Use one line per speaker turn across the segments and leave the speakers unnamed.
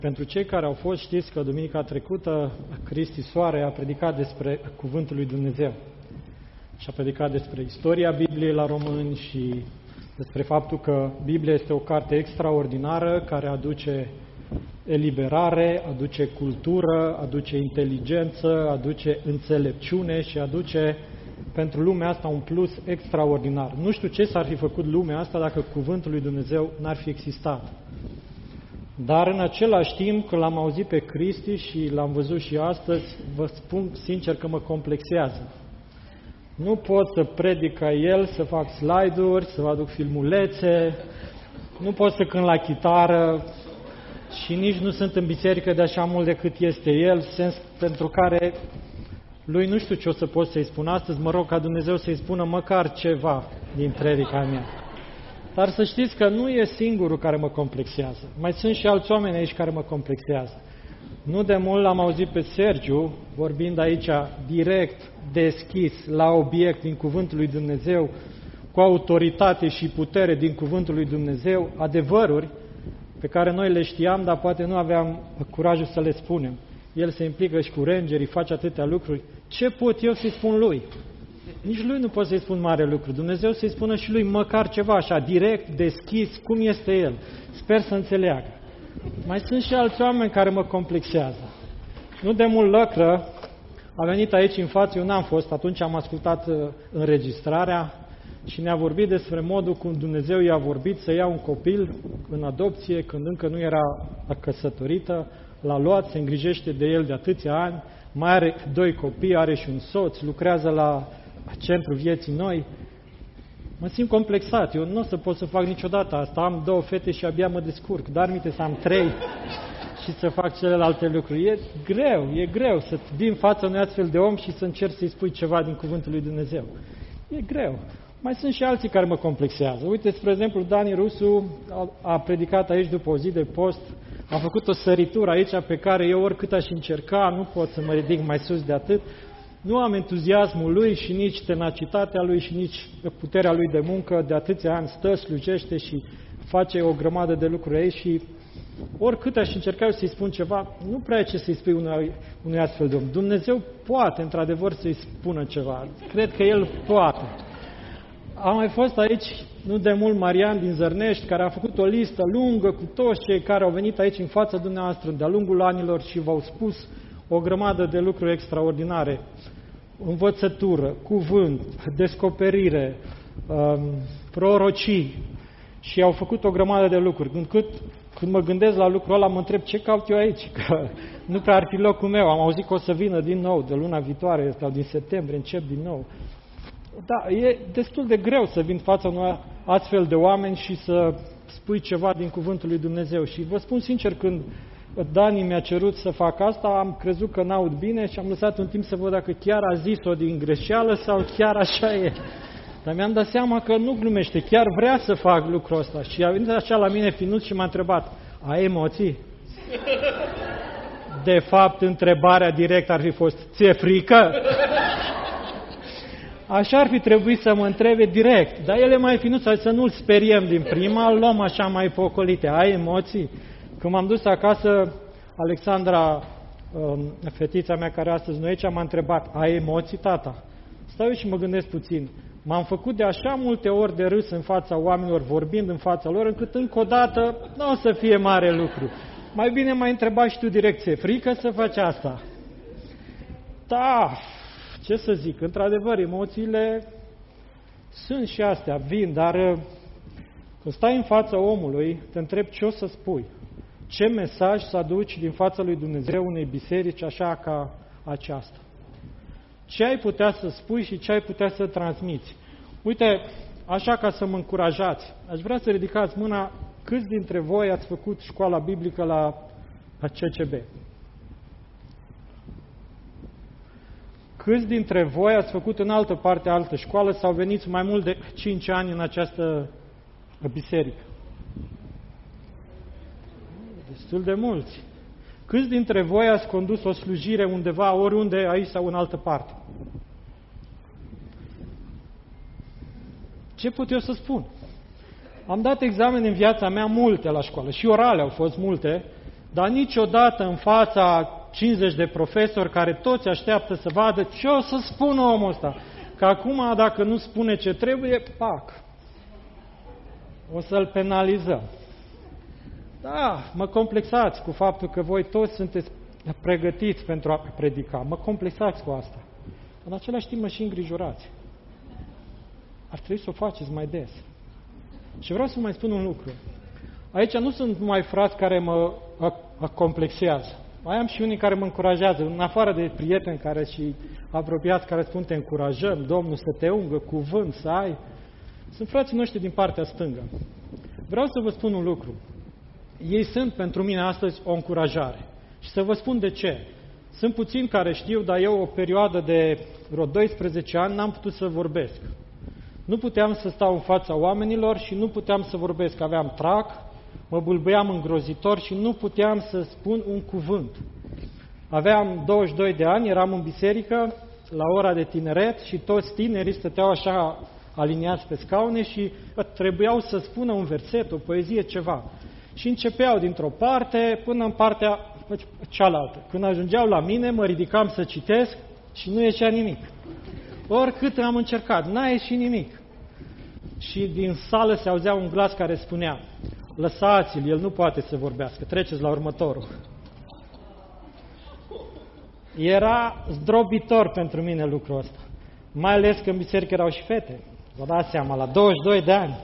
Pentru cei care au fost, știți că duminica trecută Cristi Soare a predicat despre Cuvântul lui Dumnezeu și a predicat despre istoria Bibliei la români și despre faptul că Biblia este o carte extraordinară care aduce eliberare, aduce cultură, aduce inteligență, aduce înțelepciune și aduce pentru lumea asta un plus extraordinar. Nu știu ce s-ar fi făcut lumea asta dacă Cuvântul lui Dumnezeu n-ar fi existat. Dar în același timp, când l-am auzit pe Cristi și l-am văzut și astăzi, vă spun sincer că mă complexează. Nu pot să predic ca el, să fac slide-uri, să vă aduc filmulețe, nu pot să cânt la chitară și nici nu sunt în biserică de așa mult decât este el, sens pentru care lui nu știu ce o să pot să-i spun astăzi, mă rog ca Dumnezeu să-i spună măcar ceva din predica mea. Dar să știți că nu e singurul care mă complexează. Mai sunt și alți oameni aici care mă complexează. Nu de mult l-am auzit pe Sergiu, vorbind aici direct, deschis, la obiect din Cuvântul lui Dumnezeu, cu autoritate și putere din Cuvântul lui Dumnezeu, adevăruri pe care noi le știam, dar poate nu aveam curajul să le spunem. El se implică și cu rangerii, face atâtea lucruri. Ce pot eu să-i spun lui? Nici lui nu pot să-i spun mare lucru. Dumnezeu să-i spună și lui măcar ceva așa, direct, deschis, cum este el. Sper să înțeleagă. Mai sunt și alți oameni care mă complexează. Nu de mult Lăcră a venit aici în față, eu n-am fost, atunci am ascultat înregistrarea și ne-a vorbit despre modul cum Dumnezeu i-a vorbit să ia un copil în adopție când încă nu era căsătorită, l-a luat, se îngrijește de el de atâția ani, mai are 2 copii, are și un soț, lucrează la Centrul Vieții Noi. Mă simt complexat, eu nu o să pot să fac niciodată asta, am 2 fete și abia mă descurc, dar aminte să am 3 și să fac celelalte lucruri. E greu să vii în fața unui astfel de om și să încerci să-i spui ceva din Cuvântul lui Dumnezeu. E greu. Mai sunt și alții care mă complexează. Uite, spre exemplu, Dani Rusu a predicat aici după o zi de post, a făcut o săritură aici pe care eu oricât aș încerca, nu pot să mă ridic mai sus de atât. Nu am entuziasmul lui și nici tenacitatea lui și nici puterea lui de muncă. De atâția ani stă, slujește și face o grămadă de lucruri aici și oricât aș încerca eu să-i spun ceva, nu prea e ce să-i spui unui astfel de om. Dumnezeu poate, într-adevăr, să-i spună ceva. Cred că El poate. Am mai fost aici, nu de mult, Marian din Zărnești, care a făcut o listă lungă cu toți cei care au venit aici în fața dumneavoastră de-a lungul anilor și v-au spus o grămadă de lucruri extraordinare. Învățătură, cuvânt, descoperire, prorocii și au făcut o grămadă de lucruri. Când mă gândesc la lucrul ăla, mă întreb ce caut eu aici, că nu prea ar fi locul meu. Am auzit că o să vină din nou, de luna viitoare sau din septembrie, încep din nou. Da, e destul de greu să vin fața unor astfel de oameni și să spui ceva din Cuvântul lui Dumnezeu. Și vă spun sincer, când Dani mi-a cerut să fac asta, am crezut că n-aud bine și am lăsat un timp să văd dacă chiar a zis-o din greșeală sau chiar așa e. Dar mi-am dat seama că nu glumește, chiar vrea să fac lucrul ăsta. Și a venit așa la mine finuț și m-a întrebat, ai emoții? De fapt, întrebarea direct ar fi fost, ți-e frică? Așa ar fi trebuit să mă întrebe direct, dar el e mai finuț, să nu-l speriem din prima, îl luăm așa mai pocolite, ai emoții? Când m-am dus acasă, Alexandra, fetița mea care astăzi nu e aici, m-a întrebat, ai emoții, tata? Stau eu și mă gândesc puțin. M-am făcut de așa multe ori de râs în fața oamenilor, vorbind în fața lor, încât încă o dată nu o să fie mare lucru. Mai bine m-ai întrebat și tu direct, ți-e frică să faci asta? Da, ce să zic, într-adevăr, emoțiile sunt și astea, vin, dar când stai în fața omului, te întrebi ce o să spui. Ce mesaj să aduci din fața lui Dumnezeu unei biserici așa ca aceasta? Ce ai putea să spui și ce ai putea să transmiți? Uite, așa ca să mă încurajați, aș vrea să ridicați mâna câți dintre voi ați făcut școala biblică la CCB. Câți dintre voi ați făcut în altă parte, altă școală sau veniți mai mult de 5 ani în această biserică? Destul de mulți. Câți dintre voi ați condus o slujire undeva, oriunde, aici sau în altă parte? Ce pot eu să spun? Am dat examene în viața mea multe la școală și orale au fost multe, dar niciodată în fața 50 de profesori care toți așteaptă să vadă ce o să spună omul ăsta. Că acum, dacă nu spune ce trebuie, pac, o să-l penalizăm. Da, mă complexați cu faptul că voi toți sunteți pregătiți pentru a predica. Mă complexați cu asta. În același timp mă și îngrijorați. Ar trebui să o faceți mai des. Și vreau să mai spun un lucru. Aici nu sunt numai frați care mă complexează. Mai am și unii care mă încurajează, în afară de prieteni care și apropiați care spun te încurajăm, Domnul să te ungă, cuvânt să ai. Sunt frații noștri din partea stângă. Vreau să vă spun un lucru. Ei sunt pentru mine astăzi o încurajare. Și să vă spun de ce. Sunt puțini care știu, dar eu o perioadă de vreo 12 ani n-am putut să vorbesc. Nu puteam să stau în fața oamenilor și nu puteam să vorbesc. Aveam trac, mă bâlbâiam îngrozitor și nu puteam să spun un cuvânt. Aveam 22 de ani, eram în biserică, la ora de tineret și toți tinerii stăteau așa aliniați pe scaune și trebuiau să spună un verset, o poezie, ceva. Și începeau dintr-o parte până în partea cealaltă. Când ajungeau la mine, mă ridicam să citesc și nu ieșea nimic. Oricât am încercat, n-a ieșit nimic. Și din sală se auzea un glas care spunea: lăsați-l, el nu poate să vorbească, treceți la următorul. Era zdrobitor pentru mine lucrul ăsta. Mai ales că în biserică erau și fete. Vă dați seama, la 22 de ani.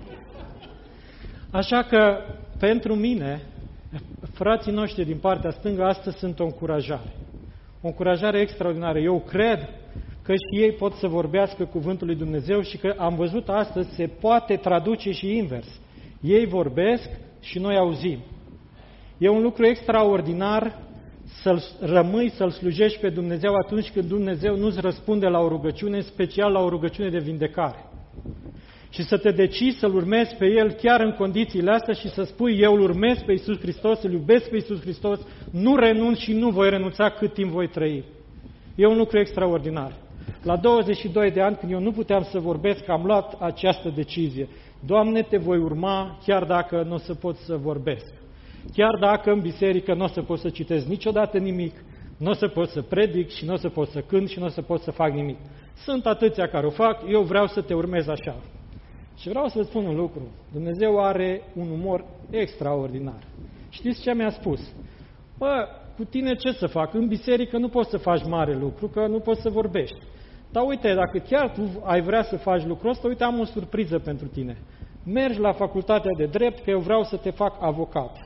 Așa că, pentru mine, frații noștri din partea stângă astăzi sunt o încurajare. O încurajare extraordinară. Eu cred că și ei pot să vorbească cuvântul lui Dumnezeu și că am văzut astăzi se poate traduce și invers. Ei vorbesc și noi auzim. E un lucru extraordinar să rămâi, să-L slujești pe Dumnezeu atunci când Dumnezeu nu-ți răspunde la o rugăciune, special la o rugăciune de vindecare. Și să te decizi să-L urmezi pe El chiar în condițiile astea și să spui: eu îl urmez pe Iisus Hristos, îl iubesc pe Iisus Hristos, nu renunț și nu voi renunța cât timp voi trăi. E un lucru extraordinar. La 22 de ani, când eu nu puteam să vorbesc, am luat această decizie. Doamne, te voi urma chiar dacă nu o să pot să vorbesc. Chiar dacă în biserică nu o să pot să citesc niciodată nimic, nu o să pot să predic și nu o să pot să cânt și nu o să pot să fac nimic. Sunt atâția care o fac, eu vreau să te urmez așa. Și vreau să vă spun un lucru. Dumnezeu are un umor extraordinar. Știți ce mi-a spus? Bă, cu tine ce să fac? În biserică nu poți să faci mare lucru, că nu poți să vorbești. Dar uite, dacă chiar tu ai vrea să faci lucrul ăsta, uite, am o surpriză pentru tine. Mergi la facultatea de drept, că eu vreau să te fac avocat.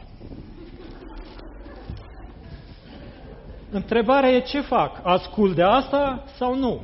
Întrebarea e ce fac? Ascult de asta sau nu?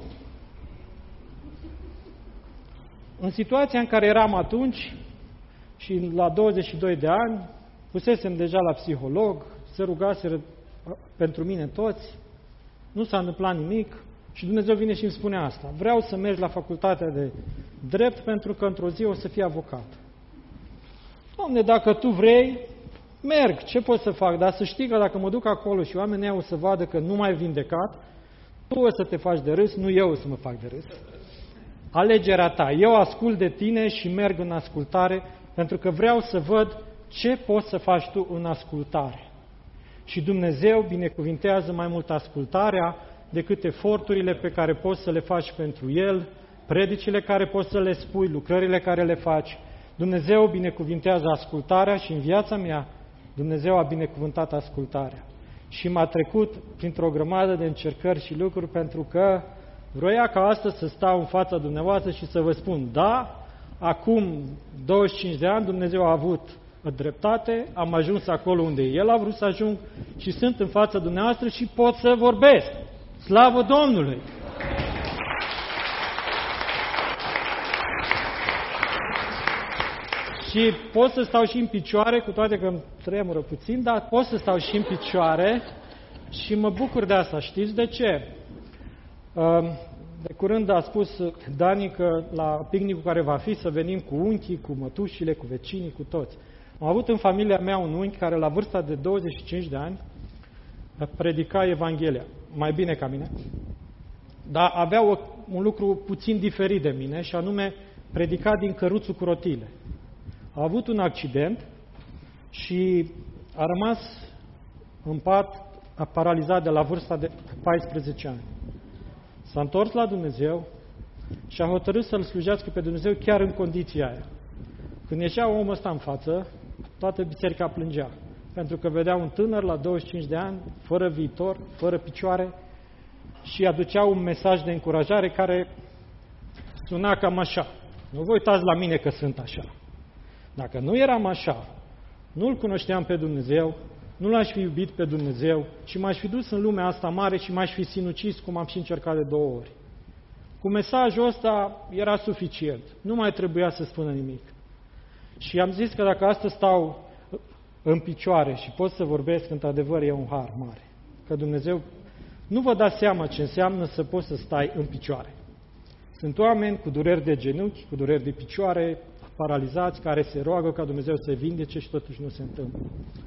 În situația în care eram atunci și la 22 de ani, pusesem deja la psiholog, se rugaseră pentru mine toți, nu s-a întâmplat nimic și Dumnezeu vine și îmi spune asta. Vreau să mergi la facultatea de drept pentru că într-o zi o să fii avocat. Doamne, dacă tu vrei, merg, ce pot să fac? Dar să știi că dacă mă duc acolo și oamenii o să vadă că nu m-ai vindecat, tu o să te faci de râs, nu eu o să mă fac de râs. Alegerea ta. Eu ascult de tine și merg în ascultare pentru că vreau să văd ce poți să faci tu în ascultare. Și Dumnezeu binecuvintează mai mult ascultarea decât eforturile pe care poți să le faci pentru El, predicile care poți să le spui, lucrările care le faci. Dumnezeu binecuvintează ascultarea și în viața mea Dumnezeu a binecuvântat ascultarea. Și m-a trecut printr-o grămadă de încercări și lucruri pentru că vroia ca astăzi să stau în fața dumneavoastră și să vă spun: da, acum 25 de ani Dumnezeu a avut dreptate, am ajuns acolo unde El a vrut să ajung și sunt în fața dumneavoastră și pot să vorbesc. Slavă Domnului! Și pot să stau și în picioare, cu toate că îmi tremură puțin, dar pot să stau și în picioare și mă bucur de asta. Știți de ce? De curând a spus Dani că la picnicul care va fi să venim cu unchii, cu mătușile, cu vecinii, cu toți. Am avut în familia mea un unchi care la vârsta de 25 de ani predica Evanghelia, mai bine ca mine, dar avea un lucru puțin diferit de mine și anume predica din căruțul cu rotile. A avut un accident și a rămas în pat, a paralizat de la vârsta de 14 ani. S-a întors la Dumnezeu și a hotărât să-L slujească pe Dumnezeu chiar în condiția aia. Când ieșea omul ăsta în față, toată biserica plângea, pentru că vedea un tânăr la 25 de ani, fără viitor, fără picioare, și aducea un mesaj de încurajare care suna cam așa: nu vă uitați la mine că sunt așa. Dacă nu eram așa, nu-L cunoșteam pe Dumnezeu, nu L-aș fi iubit pe Dumnezeu, ci m-aș fi dus în lumea asta mare și m-aș fi sinucis, cum am și încercat de 2 ori. Cu mesajul ăsta era suficient. Nu mai trebuia să spună nimic. Și am zis că dacă astăzi stau în picioare și pot să vorbesc, într-adevăr e un har mare. Că Dumnezeu, nu vă dați seama ce înseamnă să poți să stai în picioare. Sunt oameni cu dureri de genunchi, cu dureri de picioare, paralizați, care se roagă ca Dumnezeu să vindece și totuși nu se întâmplă.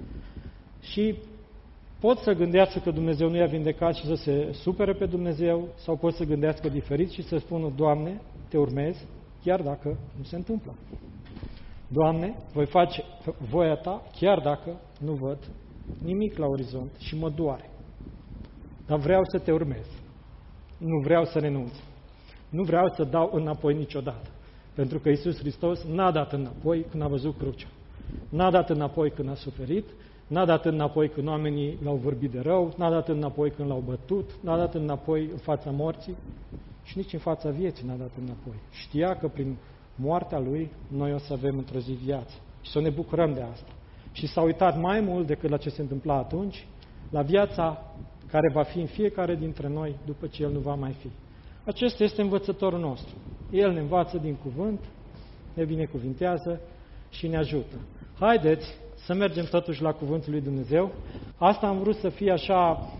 Și pot să gândească că Dumnezeu nu i-a vindecat și să se supere pe Dumnezeu, sau pot să gândească diferit și să spună: Doamne, te urmez, chiar dacă nu se întâmplă. Doamne, voi face voia Ta, chiar dacă nu văd nimic la orizont și mă doare. Dar vreau să te urmez. Nu vreau să renunț. Nu vreau să dau înapoi niciodată. Pentru că Iisus Hristos n-a dat înapoi când a văzut crucea. N-a dat înapoi când a suferit, n-a dat înapoi când oamenii l-au vorbit de rău, n-a dat înapoi când l-au bătut, n-a dat înapoi în fața morții și nici în fața vieții n-a dat înapoi. Știa că prin moartea Lui noi o să avem într-o zi viață și să ne bucurăm de asta. Și s-a uitat mai mult decât la ce se întâmpla atunci, la viața care va fi în fiecare dintre noi după ce El nu va mai fi. Acesta este învățătorul nostru. El ne învață din cuvânt, ne binecuvintează și ne ajută. Haideți să mergem totuși la cuvântul lui Dumnezeu. Asta am vrut să fie așa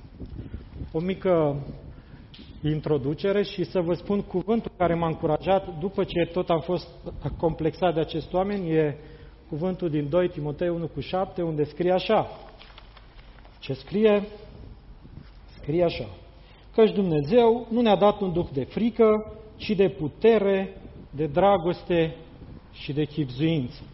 o mică introducere și să vă spun cuvântul care m-a încurajat după ce tot am fost complexat de acești oameni. E cuvântul din 2 Timotei 1:7, unde scrie așa. Ce scrie? Scrie așa: căci Dumnezeu nu ne-a dat un duh de frică, ci de putere, de dragoste și de chibzuință.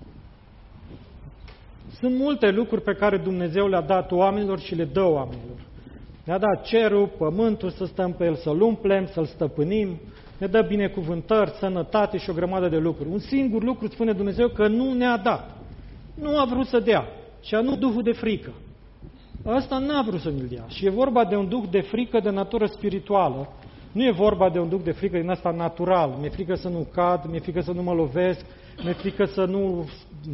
Sunt multe lucruri pe care Dumnezeu le-a dat oamenilor și le dă oamenilor. Ne-a dat cerul, pământul, să stăm pe el, să-l umplem, să-l stăpânim, ne dă binecuvântări, sănătate și o grămadă de lucruri. Un singur lucru spune Dumnezeu că nu ne-a dat. Nu a vrut să dea, și anume Duhul de frică. Ăsta n-a vrut să ne-l dea. Și e vorba de un duh de frică de natură spirituală. Nu e vorba de un duh de frică din asta natural. Mi-e frică să nu cad, mi-e frică să nu mă lovesc, mi-e frică să nu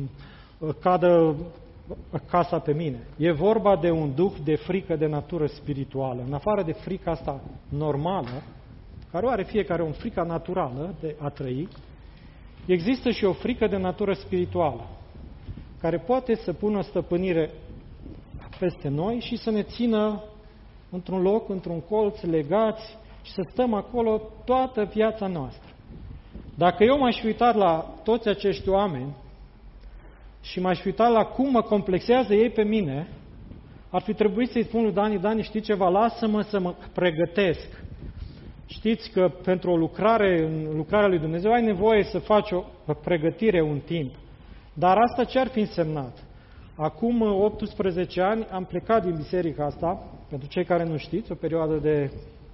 cadă casa pe mine. E vorba de un duh de frică de natură spirituală. În afară de frica asta normală, care o are fiecare, o frică naturală de a trăi, există și o frică de natură spirituală, care poate să pună stăpânire peste noi și să ne țină într-un loc, într-un colț, legați și să stăm acolo toată viața noastră. Dacă eu m-aș fi uitat la toți acești oameni și m-aș fi uitat la cum mă complexează ei pe mine, ar fi trebuit să-i spun lui Dani, știi ceva, lasă-mă să mă pregătesc. Știți că pentru o lucrare, în lucrarea lui Dumnezeu, ai nevoie să faci o pregătire un timp. Dar asta ce ar fi însemnat? Acum 18 ani am plecat din biserica asta, pentru cei care nu știți, o perioadă de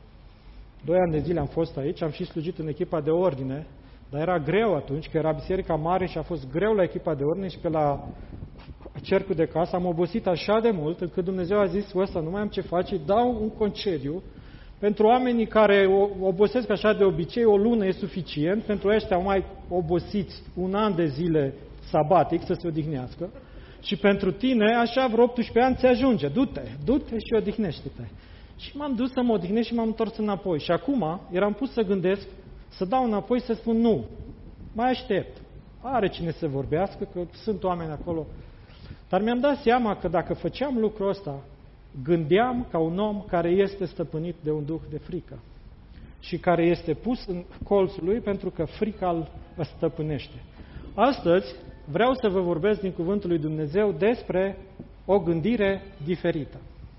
2 ani de zile am fost aici, am și slujit în echipa de ordine, dar era greu atunci, că era biserica mare și a fost greu la echipa de ordine și pe la cercul de casă am obosit așa de mult, încât Dumnezeu a zis: ăsta nu mai am ce face, dau un concediu pentru oamenii care obosesc așa de obicei, o lună e suficient, pentru ăștia mai obosiți 1 an de zile sabatic să se odihnească. Și pentru tine, așa, vreo 18 ani ți ajunge. Du-te și odihnește-te. Și m-am dus să mă odihnesc și m-am întors înapoi. Și acum eram pus să gândesc, să dau înapoi, să spun nu. Mai aștept. Are cine să vorbească, că sunt oameni acolo. Dar mi-am dat seama că dacă făceam lucrul ăsta, gândeam ca un om care este stăpânit de un duh de frică și care este pus în colțul lui pentru că frica îl stăpânește. Astăzi vreau să vă vorbesc din cuvântul lui Dumnezeu despre o gândire diferită.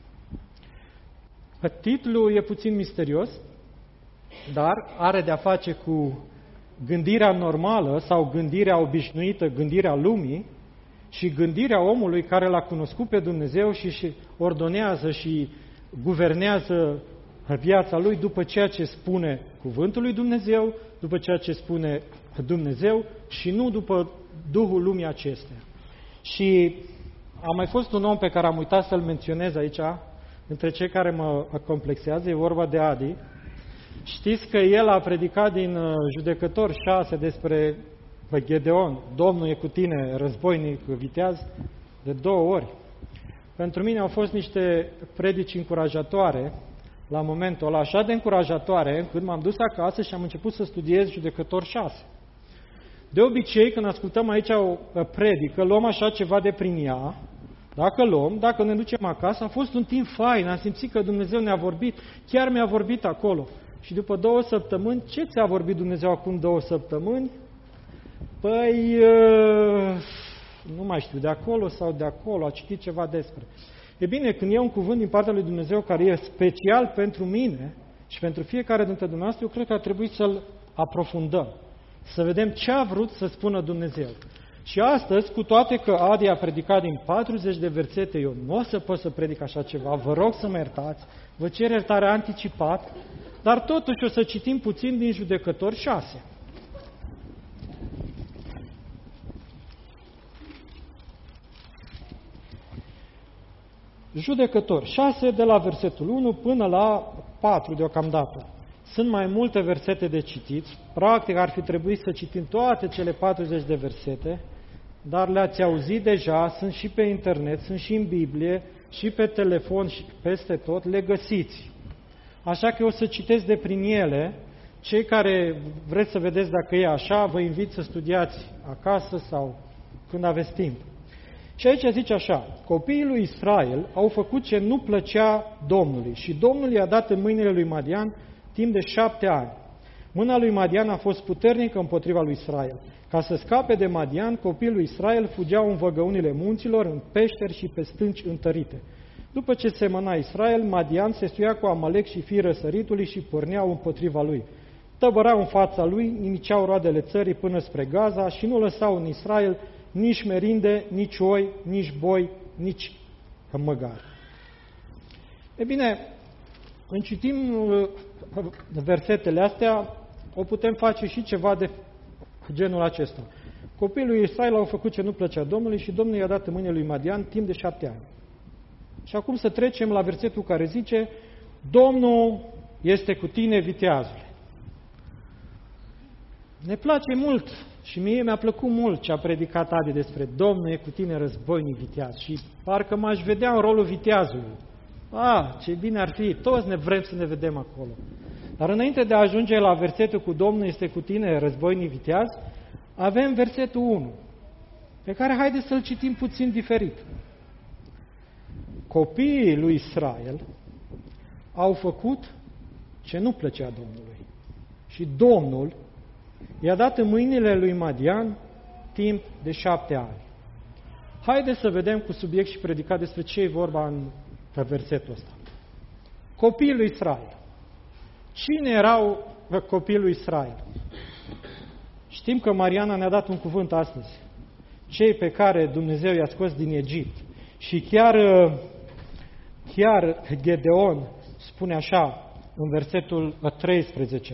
Titlul e puțin misterios, dar are de-a face cu gândirea normală sau gândirea obișnuită, gândirea lumii și gândirea omului care l-a cunoscut pe Dumnezeu și ordonează și guvernează viața lui după ceea ce spune cuvântul lui Dumnezeu, după ceea ce spune Dumnezeu și nu după duhul lumii acestea. Și a mai fost un om pe care am uitat să-l menționez aici, între cei care mă complexează, e vorba de Adi. Știți că el a predicat din Judecători 6 despre Gedeon, Domnul e cu tine, războinic, viteaz, de 2 ori. Pentru mine au fost niște predici încurajatoare la momentul ăla, așa de încurajatoare, încât m-am dus acasă și am început să studiez Judecători 6. De obicei, când ascultăm aici o predică, luăm așa ceva de prin ea, dacă ne ducem acasă, a fost un timp fain, am simțit că Dumnezeu ne-a vorbit, chiar mi-a vorbit acolo. Și după 2 săptămâni, ce ți-a vorbit Dumnezeu acum 2 săptămâni? Păi, nu mai știu, de acolo sau de acolo, a citit ceva despre. E bine, când e un cuvânt din partea lui Dumnezeu care e special pentru mine și pentru fiecare dintre dumneavoastră, eu cred că ar trebui să-l aprofundăm, să vedem ce a vrut să spună Dumnezeu. Și astăzi, cu toate că Adi a predicat din 40 de versete, eu nu o să pot să predic așa ceva, vă rog să mă iertați, vă cer iertare anticipat, dar totuși o să citim puțin din Judecători 6. Judecători 6, de la versetul 1 până la 4 deocamdată. Sunt mai multe versete de citit, practic ar fi trebuit să citim toate cele 40 de versete, dar le-ați auzit deja, sunt și pe internet, sunt și în Biblie, și pe telefon și peste tot, le găsiți. Așa că eu o să citesc de prin ele. Cei care vreți să vedeți dacă e așa, vă invit să studiați acasă sau când aveți timp. Și aici zice așa: copiii lui Israel au făcut ce nu plăcea Domnului și Domnul i-a dat în mâinile lui Madian timp de 7 ani. Mâna lui Madian a fost puternică împotriva lui Israel. Ca să scape de Madian, copiii lui Israel fugeau în văgăunile munților, în peșteri și pe stânci întărite. După ce semăna Israel, Madian se suia cu Amalek și fiii răsăritului și porneau împotriva lui. Tăbărau în fața lui, nimiceau roadele țării până spre Gaza și nu lăsau în Israel nici merinde, nici oi, nici boi, nici măgar. E bine, când citim versetele astea, o putem face și ceva de genul acesta. Copiii lui Israel au făcut ce nu plăcea Domnului și Domnul i-a dat în mâinile lui Madian timp de 7 ani. Și acum să trecem la versetul care zice: Domnul este cu tine, viteazule. Ne place mult și mie mi-a plăcut mult ce a predicat Adi despre Domnul e cu tine, războinic viteaz. Și parcă m-aș vedea în rolul viteazului. Ce bine ar fi, toți ne vrem să ne vedem acolo. Dar înainte de a ajunge la versetul cu Domnul este cu tine, războinic viteaz, avem versetul 1, pe care haideți să-l citim puțin diferit. Copiii lui Israel au făcut ce nu plăcea Domnului și Domnul i-a dat în mâinile lui Madian timp de 7 ani. Haideți să vedem cu subiect și predicat despre ce e vorba în versetul ăsta. Copiii lui Israel. Cine erau copiii lui Israel? Știm că Mariana ne-a dat un cuvânt astăzi. Cei pe care Dumnezeu i-a scos din Egipt. Și chiar Gedeon spune așa în versetul 13.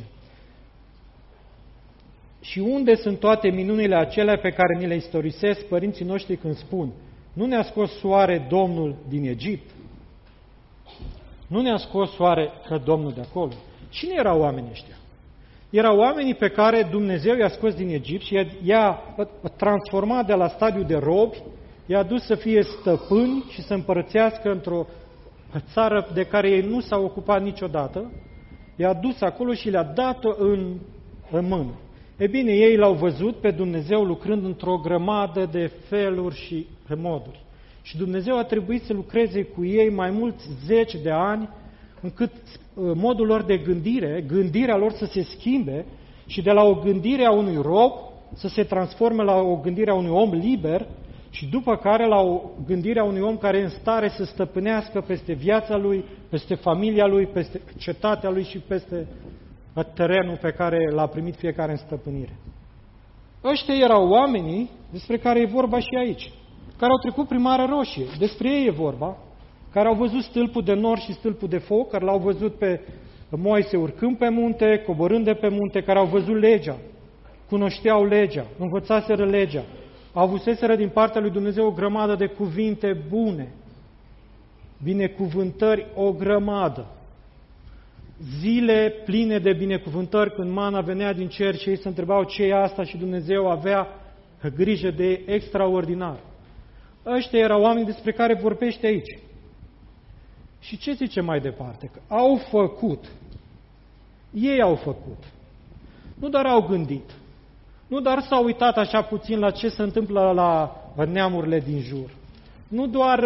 Și unde sunt toate minunile acelea pe care ni le istorisesc părinții noștri când spun: nu ne-a scos soare Domnul din Egipt? Nu ne-a scos soare Domnul de acolo? Cine erau oamenii ăștia? Erau oamenii pe care Dumnezeu i-a scos din Egipt și i-a transformat de la stadiu de robi, i-a dus să fie stăpâni și să împărățească într-o țară de care ei nu s-au ocupat niciodată, i-a dus acolo și le-a dat-o în mână. E bine, ei l-au văzut pe Dumnezeu lucrând într-o grămadă de feluri și moduri. Și Dumnezeu a trebuit să lucreze cu ei mai mulți 10 de ani, încât modul lor de gândire, gândirea lor să se schimbe și de la o gândire a unui rob să se transforme la o gândire a unui om liber și după care la o gândire a unui om care e în stare să stăpânească peste viața lui, peste familia lui, peste cetatea lui și peste terenul pe care l-a primit fiecare în stăpânire. Ăștia erau oamenii despre care e vorba și aici. care au trecut prin Marea Roșie. Despre ei e vorba, care au văzut stâlpul de nor și stâlpul de foc, care l-au văzut pe Moise urcând pe munte, coborând de pe munte, care au văzut legea, cunoșteau legea, învățaseră legea, avuseseră din partea lui Dumnezeu o grămadă de cuvinte bune, binecuvântări o grămadă, zile pline de binecuvântări când mana venea din cer și ei se întrebau ce e asta și Dumnezeu avea grijă de ei extraordinar. Ăștia erau oameni despre care vorbește aici. Și ce zice mai departe? Că au făcut. Ei au făcut. Nu doar au gândit. Nu doar s-au uitat așa puțin la ce se întâmplă la neamurile din jur. Nu doar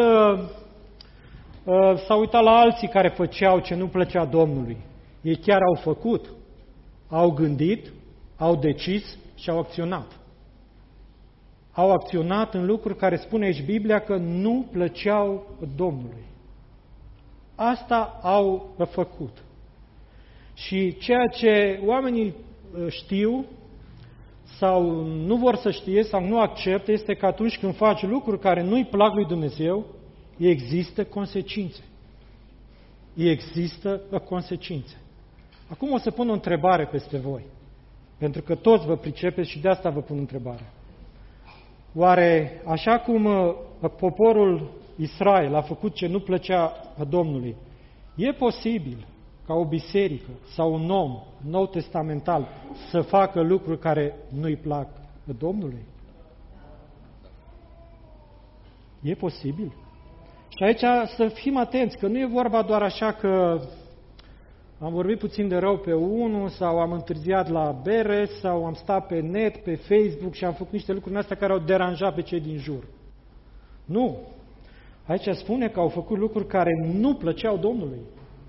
s-au uitat la alții care făceau ce nu plăcea Domnului. Ei chiar au făcut. Au gândit, au decis și au acționat. Au acționat în lucruri care spune aici Biblia că nu plăceau Domnului. Asta au făcut. Și ceea ce oamenii știu sau nu vor să știe sau nu acceptă este că atunci când faci lucruri care nu-i plac lui Dumnezeu, există consecințe. Există consecințe. Acum o să pun o întrebare peste voi, pentru că toți vă pricepeți și de asta vă pun întrebarea. Oare, așa cum poporul Israel a făcut ce nu plăcea Domnului, e posibil ca o biserică sau un om nou testamental să facă lucruri care nu-i plac Domnului? E posibil. Și aici să fim atenți, că nu e vorba doar așa că am vorbit puțin de rău pe unul sau am întârziat la bere sau am stat pe net, pe Facebook și am făcut niște lucruri astea care au deranjat pe cei din jur. Nu. Aici spune că au făcut lucruri care nu plăceau Domnului.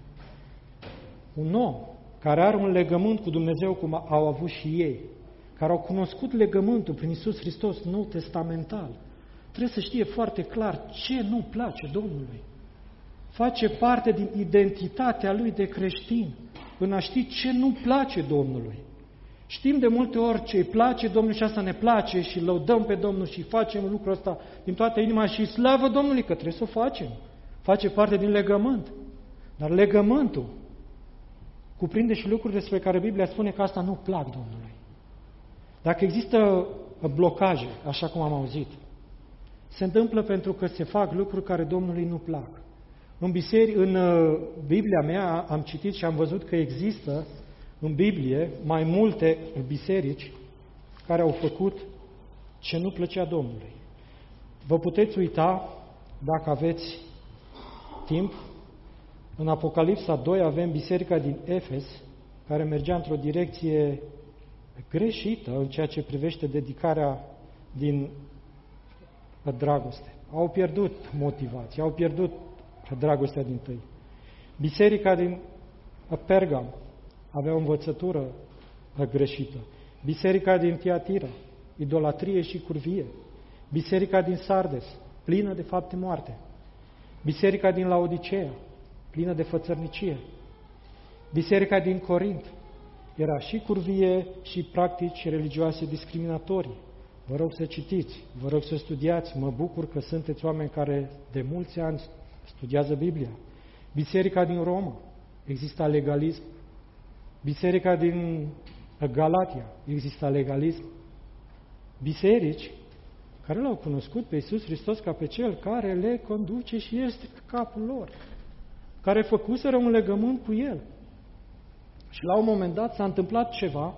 Un om care are un legământ cu Dumnezeu, cum au avut și ei, care au cunoscut legământul prin Iisus Hristos nou testamental, trebuie să știe foarte clar ce nu place Domnului. Face parte din identitatea lui de creștin, în a ști ce nu place Domnului. Știm de multe ori ce îi place Domnului și asta ne place și lăudăm pe Domnul și facem lucrul ăsta din toată inima și slavă Domnului că trebuie să o facem. Face parte din legământ. Dar legământul cuprinde și lucruri despre care Biblia spune că asta nu plac Domnului. Dacă există blocaje, așa cum am auzit, se întâmplă pentru că se fac lucruri care Domnului nu plac. În Biblia mea am citit și am văzut că există în Biblie mai multe biserici care au făcut ce nu plăcea Domnului. Vă puteți uita, dacă aveți timp, în Apocalipsa 2 avem biserica din Efes, care mergea într-o direcție greșită în ceea ce privește dedicarea din dragoste. Au pierdut motivația, au pierdut dragostea dintâi. Biserica din Pergam avea o învățătură greșită. Biserica din Tiatira, idolatrie și curvie. Biserica din Sardes, plină de fapte moarte. Biserica din Laodicea, plină de fățărnicie. Biserica din Corint era și curvie și practici religioase discriminatorii. Vă rog să citiți, vă rog să studiați, mă bucur că sunteți oameni care de mulți ani studiază Biblia. Biserica din Roma, exista legalism. Biserica din Galatia, exista legalism. Biserici care l-au cunoscut pe Iisus Hristos ca pe Cel care le conduce și este capul lor, care făcuseră un legământ cu El. Și la un moment dat s-a întâmplat ceva,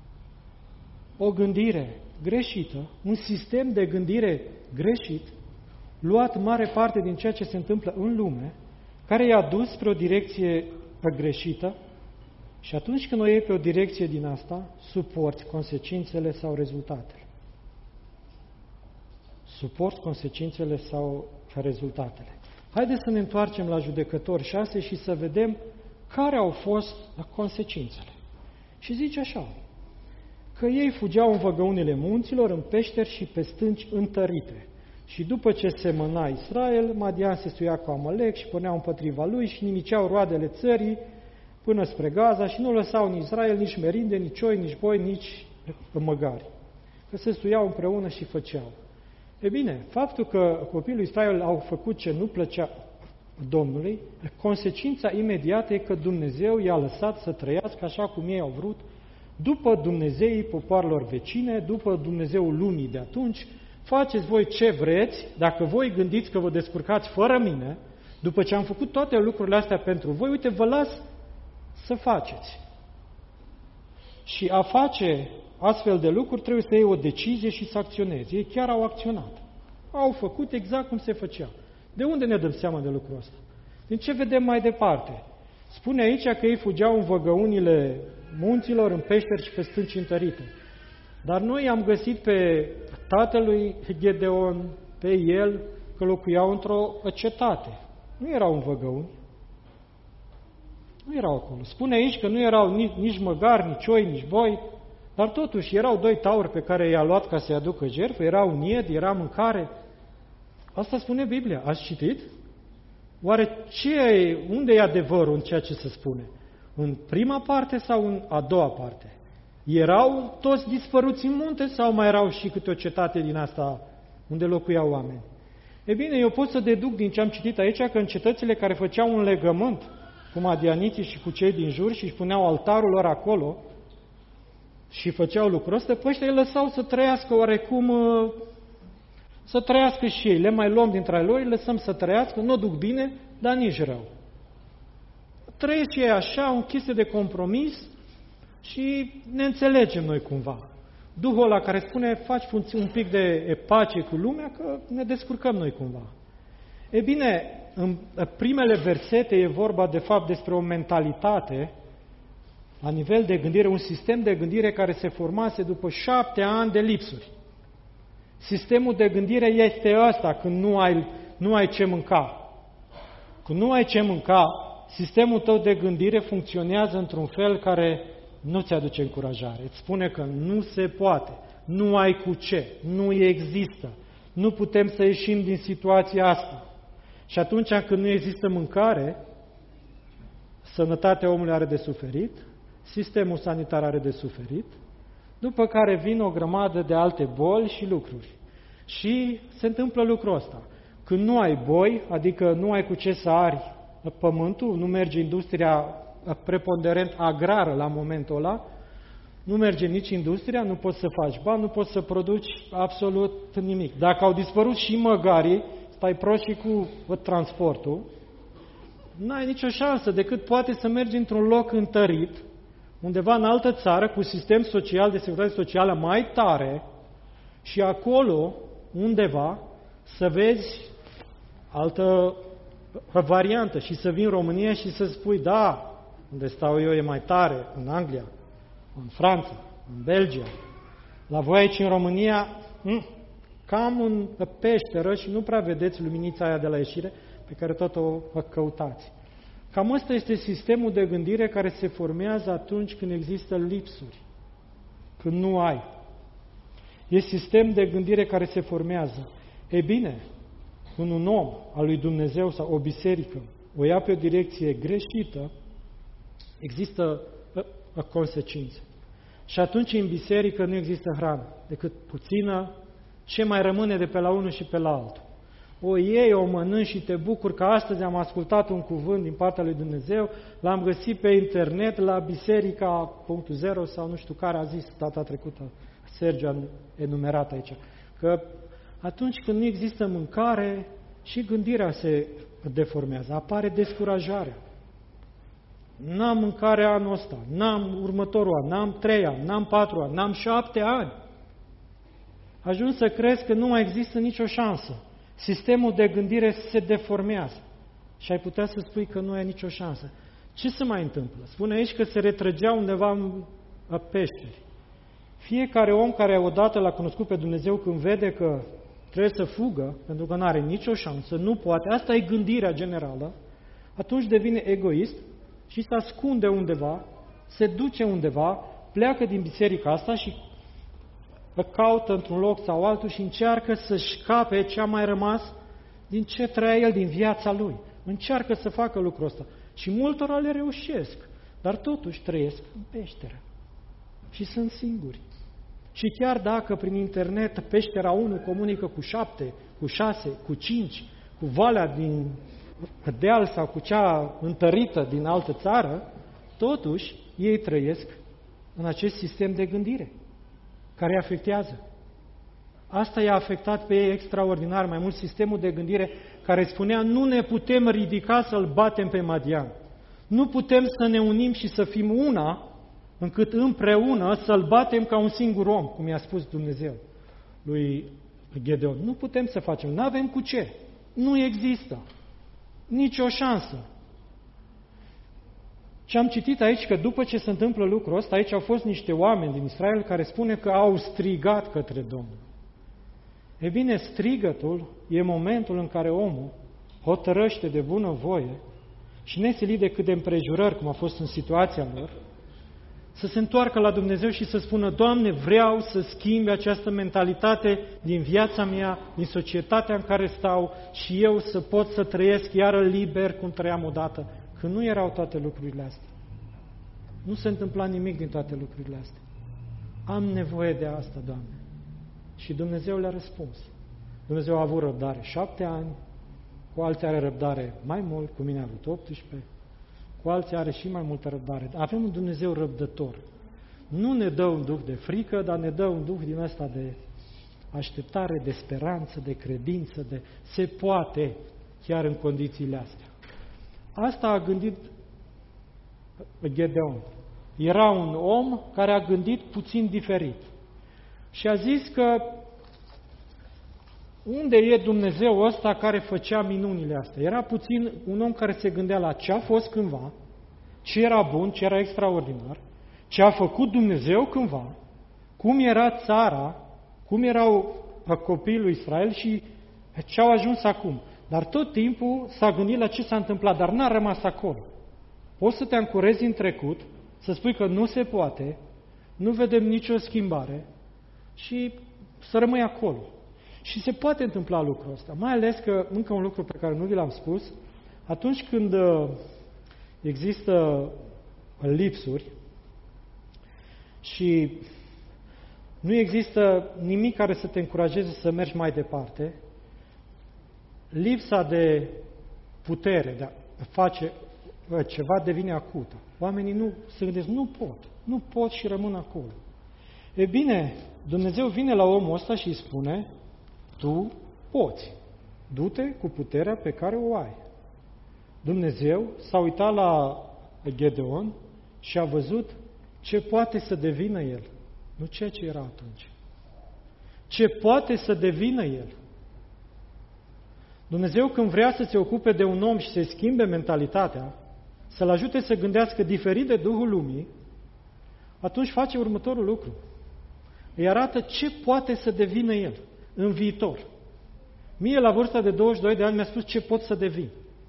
o gândire greșită, un sistem de gândire greșit, luat mare parte din ceea ce se întâmplă în lume, care i-a dus spre o direcție greșită și atunci când o iei pe o direcție din asta, suporți consecințele sau rezultatele. Suporți consecințele sau rezultatele. Haideți să ne întoarcem la Judecători 6 și să vedem care au fost consecințele. Și zice așa, că ei fugeau în văgăunile munților, în peșteri și pe stânci întărite. Și după ce semăna Israel, Madian se suia cu Amalec și puneau împotriva lui și nimiceau roadele țării până spre Gaza și nu lăsau nici Israel, nici merinde, nici oi, nici boi, nici măgari. Că se suiau împreună și făceau. E bine, faptul că copiii lui Israel au făcut ce nu plăcea Domnului, consecința imediată e că Dumnezeu i-a lăsat să trăiască așa cum ei au vrut, după Dumnezeii popoarelor vecine, după Dumnezeul lumii de atunci. Faceți voi ce vreți, dacă voi gândiți că vă descurcați fără mine, după ce am făcut toate lucrurile astea pentru voi, uite, vă las să faceți. Și a face astfel de lucruri trebuie să iei o decizie și să acționezi. Ei chiar au acționat. Au făcut exact cum se făcea. De unde ne dăm seama de lucrul ăsta? Din ce vedem mai departe? Spune aici că ei fugeau în văgăunile munților, în peșteri și pe stânci întărite. Dar noi am găsit pe tatălui Gedeon, pe el, că locuiau într-o cetate. Nu erau în văgăuni. Nu erau acolo. Spune aici că nu erau nici măgari, nici oi, nici boi, dar totuși erau 2 tauri pe care i-a luat ca să-i aducă jertfă, era un ied, era mâncare. Asta spune Biblia. Ați citit? Oare unde e adevărul în ceea ce se spune? În prima parte sau în a doua parte? Erau toți dispăruți în munte sau mai erau și câte o cetate din asta unde locuiau oameni? E bine, eu pot să deduc din ce am citit aici că în cetățile care făceau un legământ cu madianiții și cu cei din jur și își puneau altarul lor acolo și făceau lucrul ăsta, pe ăștia îi lăsau să trăiască oarecum, să trăiască și ei. Le mai luăm dintre lor, îi lăsăm să trăiască, nu o duc bine, dar nici rău. Trăiesc și ei așa, o chestie de compromis și ne înțelegem noi cumva. Duhul ăla care spune, faci un pic de pace cu lumea, că ne descurcăm noi cumva. E bine, în primele versete e vorba de fapt despre o mentalitate la nivel de gândire, un sistem de gândire care se formase după 7 ani de lipsuri. Sistemul de gândire este ăsta, când nu ai ce mânca. Când nu ai ce mânca, sistemul tău de gândire funcționează într-un fel care nu ți aduce încurajare. Îți spune că nu se poate, nu ai cu ce, nu există, nu putem să ieșim din situația asta. Și atunci când nu există mâncare, sănătatea omului are de suferit, sistemul sanitar are de suferit, după care vin o grămadă de alte boli și lucruri. Și se întâmplă lucrul ăsta. Când nu ai boi, adică nu ai cu ce să ari pământul, nu merge industria preponderent agrară la momentul ăla, nu merge nici industria, nu poți să faci bani, nu poți să produci absolut nimic. Dacă au dispărut și măgarii, stai prost și cu transportul, n-ai nicio șansă decât poate să mergi într-un loc întărit, undeva în altă țară, cu sistem social de securitate socială mai tare și acolo, undeva, să vezi altă variantă și să vii în România și să spui, da, unde stau eu e mai tare, în Anglia, în Franța, în Belgia. La voi aici în România, cam în peșteră și nu prea vedeți luminița aia de la ieșire pe care tot o căutați. Cam ăsta este sistemul de gândire care se formează atunci când există lipsuri, când nu ai. E sistem de gândire care se formează. E bine, când un om al lui Dumnezeu sau o biserică o ia pe o direcție greșită, există consecințe. Și atunci în biserică nu există hrană, decât puțină, ce mai rămâne de pe la unul și pe la altul. O iei, o mănânci și te bucuri că astăzi am ascultat un cuvânt din partea lui Dumnezeu, l-am găsit pe internet la Biserica.0 sau nu știu care a zis data trecută, Sergiu a enumerat aici, că atunci când nu există mâncare și gândirea se deformează, apare descurajarea. N-am mâncare anul ăsta, n-am următorul an, n-am 3 ani, n-am 4 ani, n-am 7 ani. Ajungi să crezi că nu mai există nicio șansă. Sistemul de gândire se deformează și ai putea să spui că nu ai nicio șansă. Ce se mai întâmplă? Spune aici că se retrăgea undeva în peșteri. Fiecare om care odată l-a cunoscut pe Dumnezeu, când vede că trebuie să fugă, pentru că nu are nicio șansă, nu poate, asta e gândirea generală, atunci devine egoist și se ascunde undeva, se duce undeva, pleacă din biserica asta și caută într-un loc sau altul și încearcă să-și scape ce a mai rămas din ce trăia el, din viața lui. Încearcă să facă lucrul ăsta. Și multora le reușesc, dar totuși trăiesc în peșteră. Și sunt singuri. Și chiar dacă prin internet Peștera 1 comunică cu 7, cu 6, cu 5, cu valea din deal sau cu cea întărită din altă țară, totuși ei trăiesc în acest sistem de gândire care îi afectează. Asta i-a afectat pe ei extraordinar, mai mult sistemul de gândire care spunea nu ne putem ridica să-l batem pe Madian. Nu putem să ne unim și să fim una, încât împreună să-l batem ca un singur om, cum i-a spus Dumnezeu lui Gedeon. Nu putem să facem, nu avem cu ce. Nu există nicio șansă. Și am citit aici că după ce se întâmplă lucrul ăsta, aici au fost niște oameni din Israel care spune că au strigat către Domnul. E bine, strigătul e momentul în care omul hotărăște de bunăvoie și nesilit de cât de împrejurări, cum a fost în situația lor, să se întoarcă la Dumnezeu și să spună, Doamne, vreau să schimbi această mentalitate din viața mea, din societatea în care stau și eu să pot să trăiesc iară liber cum trăiam odată, când nu erau toate lucrurile astea. Nu se întâmpla nimic din toate lucrurile astea. Am nevoie de asta, Doamne. Și Dumnezeu le-a răspuns. Dumnezeu a avut răbdare 7 ani, cu alții are răbdare mai mult, cu mine a avut 18, cu alții are și mai multă răbdare. Avem un Dumnezeu răbdător. Nu ne dă un duh de frică, dar ne dă un duh din ăsta de așteptare, de speranță, de credință, de se poate chiar în condițiile astea. Asta a gândit Gedeon. Era un om care a gândit puțin diferit. Și a zis că unde e Dumnezeu ăsta care făcea minunile astea? Era puțin un om care se gândea la ce a fost cândva, ce era bun, ce era extraordinar, ce a făcut Dumnezeu cândva, cum era țara, cum erau copiii lui Israel și ce au ajuns acum. Dar tot timpul s-a gândit la ce s-a întâmplat, dar n-a rămas acolo. Poți să te ancorezi în trecut, să spui că nu se poate, nu vedem nicio schimbare și să rămâi acolo. Și se poate întâmpla lucrul ăsta, mai ales că, încă un lucru pe care nu vi l-am spus, atunci când există lipsuri și nu există nimic care să te încurajeze să mergi mai departe, lipsa de putere de a face ceva devine acută. Oamenii nu se gândesc, nu pot și rămân acolo. E bine, Dumnezeu vine la omul ăsta și îi spune, tu poți, du-te cu puterea pe care o ai. Dumnezeu s-a uitat la Gedeon și a văzut ce poate să devină el, nu ceea ce era atunci. Ce poate să devină el. Dumnezeu când vrea să se ocupe de un om și să-i schimbe mentalitatea, să-l ajute să gândească diferit de Duhul Lumii, atunci face următorul lucru. Îi arată ce poate să devină el în viitor. Mie, la vârsta de 22 de ani, mi-a spus ce pot să devin.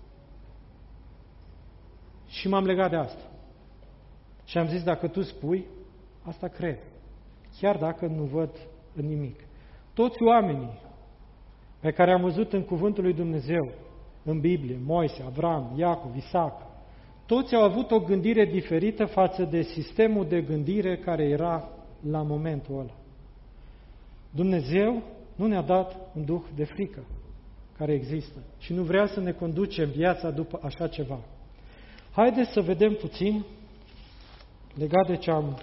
Și m-am legat de asta. Și am zis, dacă tu spui, asta cred. Chiar dacă nu văd nimic. Toți oamenii pe care am văzut în Cuvântul lui Dumnezeu, în Biblie, Moise, Avram, Iacov, Isaac, toți au avut o gândire diferită față de sistemul de gândire care era la momentul ăla. Dumnezeu nu ne-a dat un duh de frică care există și nu vrea să ne conducem viața după așa ceva. Haideți să vedem puțin legat de ce am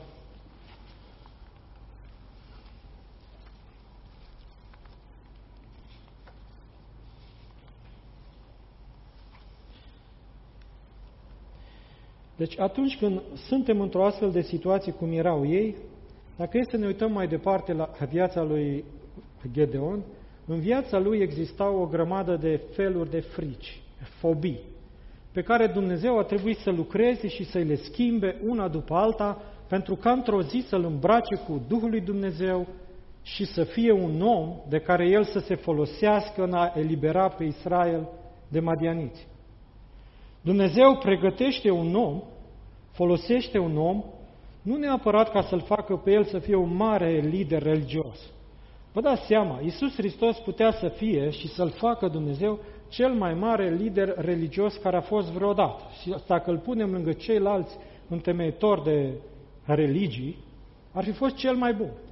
Deci atunci când suntem într-o astfel de situație cum erau ei, dacă e să ne uităm mai departe la viața lui Gedeon, în viața lui existau o grămadă de feluri de frici, fobii, pe care Dumnezeu a trebuit să lucreze și să le schimbe una după alta, pentru ca într-o zi să-l îmbrace cu Duhul lui Dumnezeu și să fie un om de care el să se folosească în a elibera pe Israel de madianiți. Dumnezeu pregătește un om, folosește un om, nu neapărat ca să-l facă pe el să fie un mare lider religios. Vă dați seama, Iisus Hristos putea să fie și să-l facă Dumnezeu cel mai mare lider religios care a fost vreodată. Și dacă îl punem lângă ceilalți întemeitori de religii, ar fi fost cel mai bun.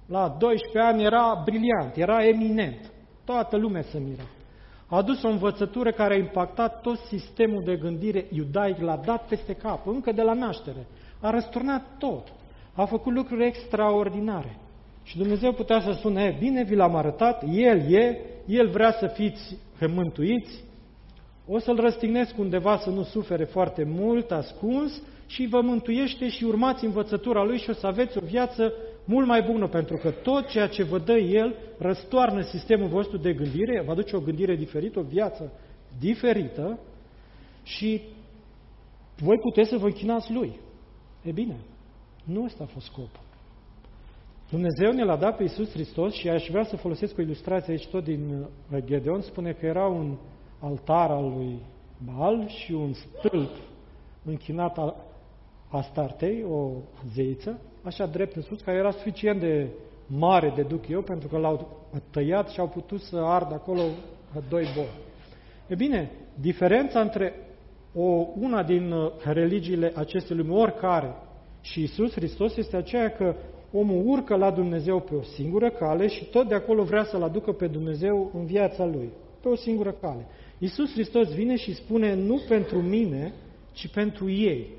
La 12 ani era briliant, era eminent. Toată lumea se mira. A adus o învățătură care a impactat tot sistemul de gândire iudaic, l-a dat peste cap, încă de la naștere. A răsturnat tot. A făcut lucruri extraordinare. Și Dumnezeu putea să spună, bine, vi l-am arătat, El vrea să fiți mântuiți, o să-L răstignesc undeva să nu sufere foarte mult, ascuns, și vă mântuiește și urmați învățătura Lui și o să aveți o viață mult mai bună, pentru că tot ceea ce vă dă El răstoarnă sistemul vostru de gândire, vă aduce o gândire diferită, o viață diferită și voi puteți să vă închinați Lui. E bine, nu ăsta a fost scopul. Dumnezeu ne l-a dat pe Iisus Hristos și aș vrea să folosesc o ilustrație aici tot din Gedeon, spune că era un altar al lui Baal și un stâlp închinat al Astartei, o zeiță, așa drept în sus, care era suficient de mare, deduc eu, pentru că l-au tăiat și au putut să ardă acolo 2 boi. E bine, diferența între una din religiile acestei lumi, oricare, și Iisus Hristos este aceea că omul urcă la Dumnezeu pe o singură cale și tot de acolo vrea să-L aducă pe Dumnezeu în viața lui, pe o singură cale. Iisus Hristos vine și spune, nu pentru mine, ci pentru ei.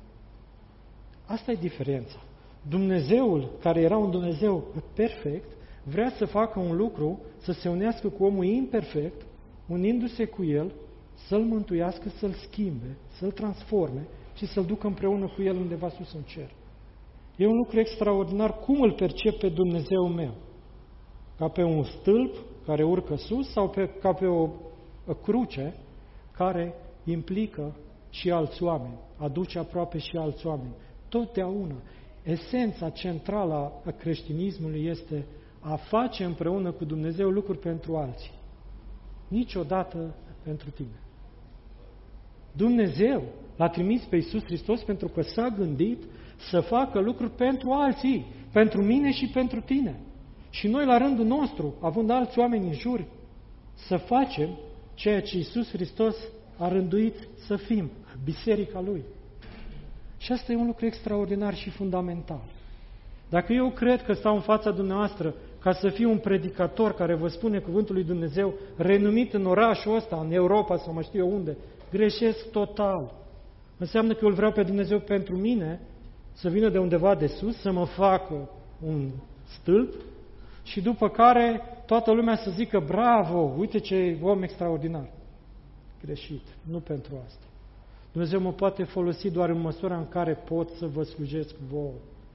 Asta e diferența. Dumnezeul, care era un Dumnezeu perfect, vrea să facă un lucru, să se unească cu omul imperfect, unindu-se cu el, să-l mântuiască, să-l schimbe, să-l transforme și să-l ducă împreună cu el undeva sus în cer. E un lucru extraordinar. Cum îl percep pe Dumnezeu meu? Ca pe un stâlp care urcă sus sau ca pe o cruce care implică și alți oameni, aduce aproape și alți oameni. Totdeauna, esența centrală a creștinismului este a face împreună cu Dumnezeu lucruri pentru alții. Niciodată pentru tine. Dumnezeu l-a trimis pe Iisus Hristos pentru că s-a gândit să facă lucruri pentru alții, pentru mine și pentru tine. Și noi, la rândul nostru, având alți oameni în jur, să facem ceea ce Iisus Hristos a rânduit să fim, biserica Lui. Și asta e un lucru extraordinar și fundamental. Dacă eu cred că stau în fața dumneavoastră ca să fiu un predicator care vă spune cuvântul lui Dumnezeu, renumit în orașul ăsta, în Europa sau mai știu eu unde, greșesc total. Înseamnă că eu îl vreau pe Dumnezeu pentru mine, să vină de undeva de sus, să mă facă un stâlp și după care toată lumea să zică, bravo, uite ce om extraordinar. Greșit, nu pentru asta. Dumnezeu mă poate folosi doar în măsura în care pot să vă slujesc vouă.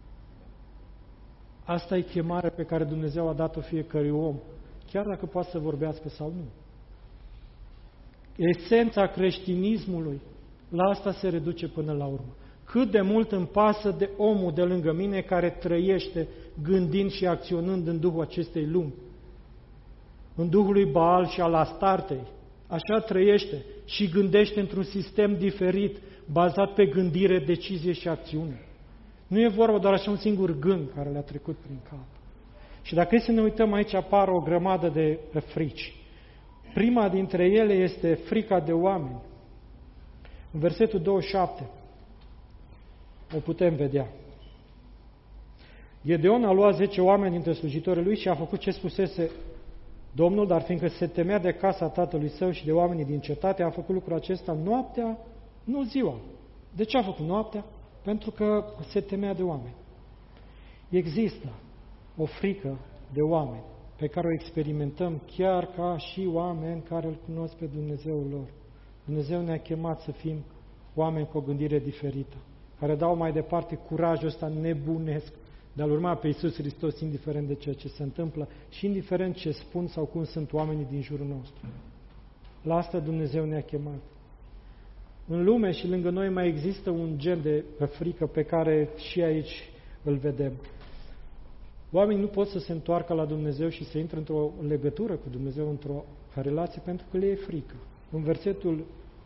Asta e chemarea pe care Dumnezeu a dat-o fiecărui om, chiar dacă poate să vorbească sau nu. Esența creștinismului, la asta se reduce până la urmă. Cât de mult îmi pasă de omul de lângă mine care trăiește gândind și acționând în duhul acestei lumi, în duhul lui Baal și al Astartei. Așa trăiește și gândește într-un sistem diferit, bazat pe gândire, decizie și acțiune. Nu e vorba doar așa un singur gând care le-a trecut prin cap. Și dacă e să ne uităm aici, apar o grămadă de frici. Prima dintre ele este frica de oameni. În versetul 27 o putem vedea. Gedeon a luat 10 oameni dintre slujitorii lui și a făcut ce spusese Domnul, dar fiindcă se temea de casa tatălui său și de oamenii din cetate, a făcut lucrul acesta noaptea, nu ziua. De ce a făcut noaptea? Pentru că se temea de oameni. Există o frică de oameni pe care o experimentăm chiar ca și oameni care îl cunosc pe Dumnezeul lor. Dumnezeu ne-a chemat să fim oameni cu o gândire diferită, care dau mai departe curajul ăsta nebunesc de a-L urma pe Iisus Hristos, indiferent de ceea ce se întâmplă și indiferent ce spun sau cum sunt oamenii din jurul nostru. La asta Dumnezeu ne-a chemat. În lume și lângă noi mai există un gen de frică pe care și aici îl vedem. Oamenii nu pot să se întoarcă la Dumnezeu și să intre într-o legătură cu Dumnezeu, într-o relație, pentru că le e frică. În versetul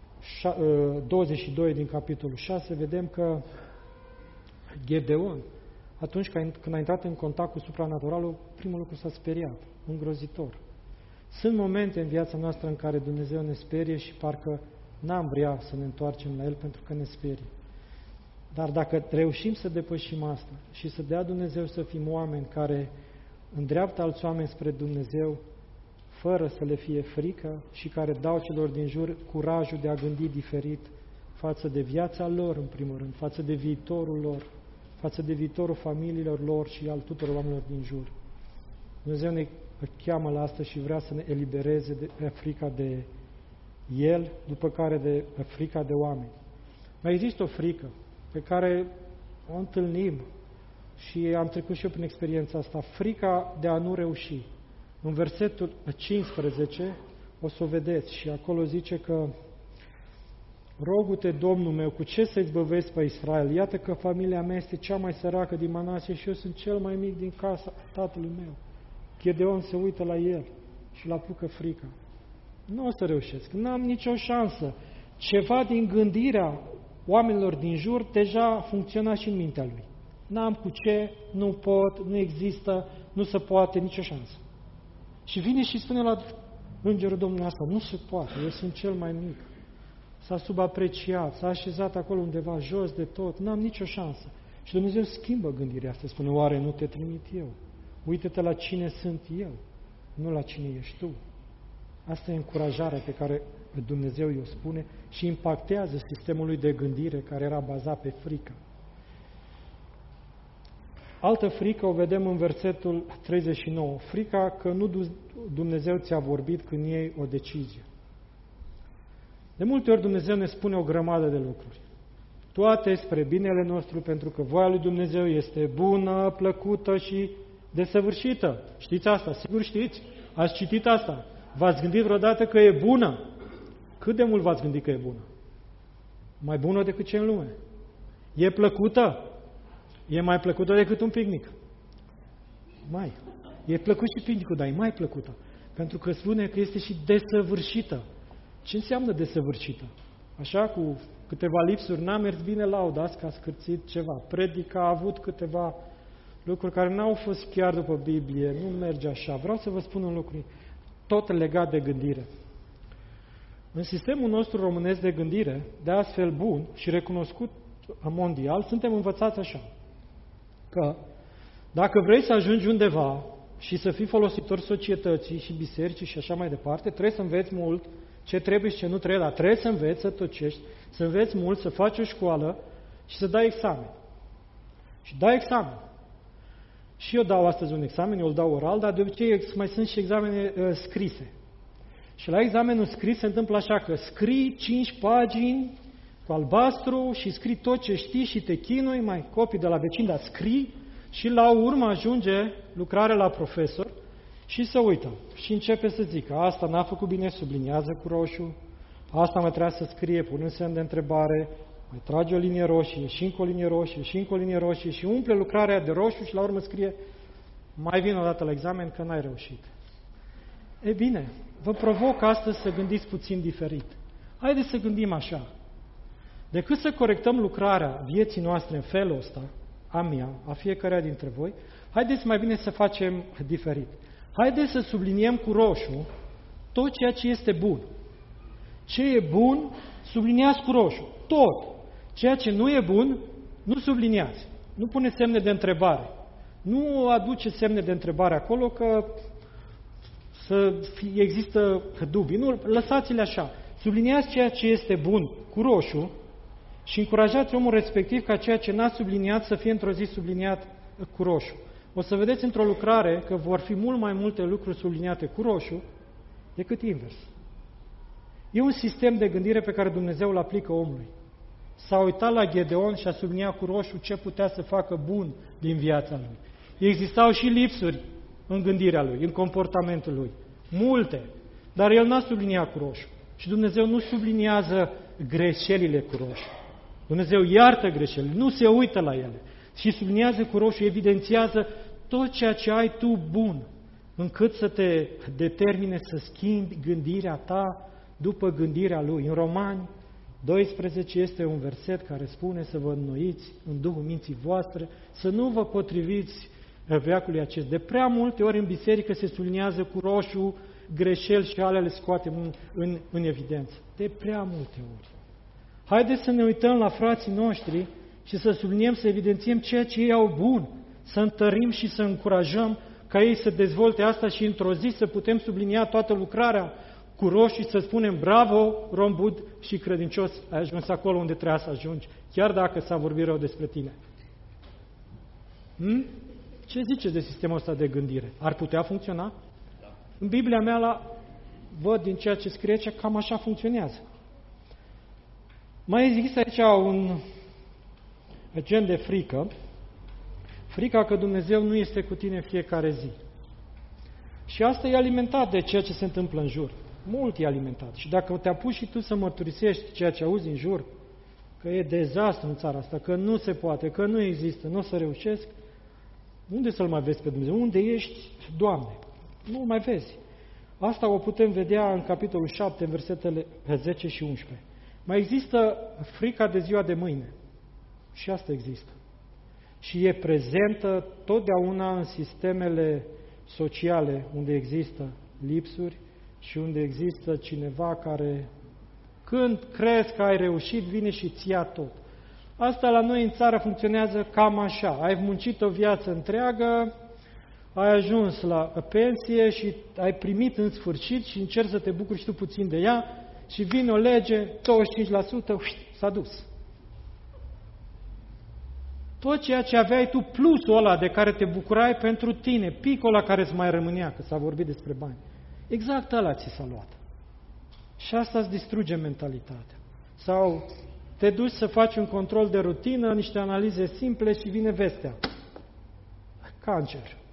22 din capitolul 6 vedem că Gedeon, atunci când a intrat în contact cu supranaturalul, primul lucru s-a speriat, îngrozitor. Sunt momente în viața noastră în care Dumnezeu ne sperie și parcă n-am vrea să ne întoarcem la El pentru că ne sperie. Dar dacă reușim să depășim asta și să dea Dumnezeu să fim oameni care îndreaptă alți oameni spre Dumnezeu fără să le fie frică și care dau celor din jur curajul de a gândi diferit față de viața lor, în primul rând, față de viitorul lor, față de viitorul familiilor lor și al tuturor oamenilor din jur. Dumnezeu ne cheamă la asta și vrea să ne elibereze de frica de El, după care de frica de oameni. Mai există o frică pe care o întâlnim și am trecut și eu prin experiența asta, frica de a nu reuși. În versetul 15 o să o vedeți și acolo zice că rogu-te, Domnul meu, cu ce să-i zbăvesc pe Israel? Iată că familia mea este cea mai săracă din Manasie și eu sunt cel mai mic din casa tatălui meu. Gedeon se uită la el și îl apucă frica. Nu o să reușesc, n-am nicio șansă. Ceva din gândirea oamenilor din jur deja funcționa și în mintea lui. N-am cu ce, nu pot, nu există, nu se poate, nicio șansă. Și vine și spune la Îngerul Domnului asta, nu se poate, eu sunt cel mai mic. S-a subapreciat, s-a așezat acolo undeva jos de tot, n-am nicio șansă. Și Dumnezeu schimbă gândirea asta, spune, oare nu te trimit eu? Uită-te la cine sunt eu, nu la cine ești tu. Asta e încurajarea pe care Dumnezeu i-o spune și impactează sistemul lui de gândire care era bazat pe frică. Altă frică o vedem în versetul 39. Frica că nu Dumnezeu ți-a vorbit când iei o decizie. De multe ori Dumnezeu ne spune o grămadă de lucruri. Toate spre binele nostru, pentru că voia lui Dumnezeu este bună, plăcută și desăvârșită. Știți asta? Sigur știți? Ați citit asta? V-ați gândit vreodată că e bună? Cât de mult v-ați gândit că e bună? Mai bună decât ce în lume. E plăcută? E mai plăcută decât un picnic. Mai. E plăcut și picnicul, dar e mai plăcută. Pentru că spune că este și desăvârșită. Ce înseamnă desăvârșită? Așa, cu câteva lipsuri, n-a mers bine lauda, azi că a scârțit ceva. Predica a avut câteva lucruri care n-au fost chiar după Biblie, nu merge așa. Vreau să vă spun un lucru, tot legat de gândire. În sistemul nostru românesc de gândire, de astfel bun și recunoscut mondial, suntem învățați așa, că dacă vrei să ajungi undeva și să fii folositor societății și bisericii și așa mai departe, trebuie să înveți mult ce trebuie și ce nu trebuie, dar trebuie să înveți, să tocești, să înveți mult, să faci o școală și să dai examen. Și dai examen. Și eu dau astăzi un examen, eu îl dau oral, dar de obicei mai sunt și examene scrise. Și la examenul scris se întâmplă așa că scrii 5 pagini cu albastru și scrii tot ce știi și te chinui, mai copii de la vecini, dar scrii și la urmă ajunge lucrarea la profesor și se uită și începe să zică, asta n-a făcut bine, subliniază cu roșu, asta mai trebuie să scrie, pune un semn de întrebare, mai trage o linie roșie și încă o linie roșie și încă o linie roșie și umple lucrarea de roșu și la urmă scrie, mai vin o dată la examen că n-ai reușit. E bine, vă provoc astăzi să gândiți puțin diferit. Haideți să gândim așa. Decât să corectăm lucrarea vieții noastre în felul ăsta, a mea, a fiecăruia dintre voi, haideți mai bine să facem diferit. Haideți să subliniem cu roșu tot ceea ce este bun. Ce e bun, subliniați cu roșu. Tot. Ceea ce nu e bun, nu subliniați. Nu puneți semne de întrebare. Nu aduceți semne de întrebare acolo că există dubii. Nu, lăsați-le așa. Subliniați ceea ce este bun cu roșu și încurajați omul respectiv ca ceea ce n-a subliniat să fie într-o zi subliniat cu roșu. O să vedeți într-o lucrare că vor fi mult mai multe lucruri subliniate cu roșu decât invers. E un sistem de gândire pe care Dumnezeu îl aplică omului. S-a uitat la Gedeon și a subliniat cu roșu ce putea să facă bun din viața lui. Existau și lipsuri în gândirea lui, în comportamentul lui. Multe. Dar el n-a subliniat cu roșu. Și Dumnezeu nu subliniază greșelile cu roșu. Dumnezeu iartă greșelile, nu se uită la ele. Și subliniază cu roșu, evidențiază tot ceea ce ai tu bun, încât să te determine să schimbi gândirea ta după gândirea Lui. În Romani 12 este un verset care spune să vă înnoiți în Duhul minții voastre, să nu vă potriviți veacului acest. De prea multe ori în biserică se subliniază cu roșu greșeli și alea le scoatem în evidență. De prea multe ori. Haideți să ne uităm la frații noștri și să subliniem, să evidențiem ceea ce ei au bun, să întărim și să încurajăm ca ei să dezvolte asta și într-o zi să putem sublinia toată lucrarea cu roșii, să spunem bravo, rom bun și credincios, ai ajuns acolo unde trebuia să ajungi, chiar dacă s-a vorbit rău despre tine. Ce ziceți de sistemul ăsta de gândire? Ar putea funcționa? Da. În Biblia mea văd din ceea ce scrie aici, cam așa funcționează. Mai există aici un gen de frică, frica că Dumnezeu nu este cu tine în fiecare zi. Și asta e alimentat de ceea ce se întâmplă în jur. Mult e alimentat. Și dacă te apuci și tu să mărturisești ceea ce auzi în jur, că e dezastru în țara asta, că nu se poate, că nu există, nu o să reușesc, unde să-L mai vezi pe Dumnezeu? Unde ești, Doamne? Nu mai vezi. Asta o putem vedea în capitolul 7, în versetele 10 și 11. Mai există frica de ziua de mâine. Și asta există. Și e prezentă totdeauna în sistemele sociale unde există lipsuri și unde există cineva care, când crezi că ai reușit, vine și îți ia tot. Asta la noi în țară funcționează cam așa. Ai muncit o viață întreagă, ai ajuns la pensie și ai primit în sfârșit și încerci să te bucuri și tu puțin de ea și vine o lege, 25%, s-a dus. Tot ceea ce aveai tu, plusul ăla de care te bucurai pentru tine, picul ăla care îți mai rămânea, că s-a vorbit despre bani, exact ăla ți s-a luat. Și asta îți distruge mentalitatea. Sau te duci să faci un control de rutină, niște analize simple și vine vestea. Cancer.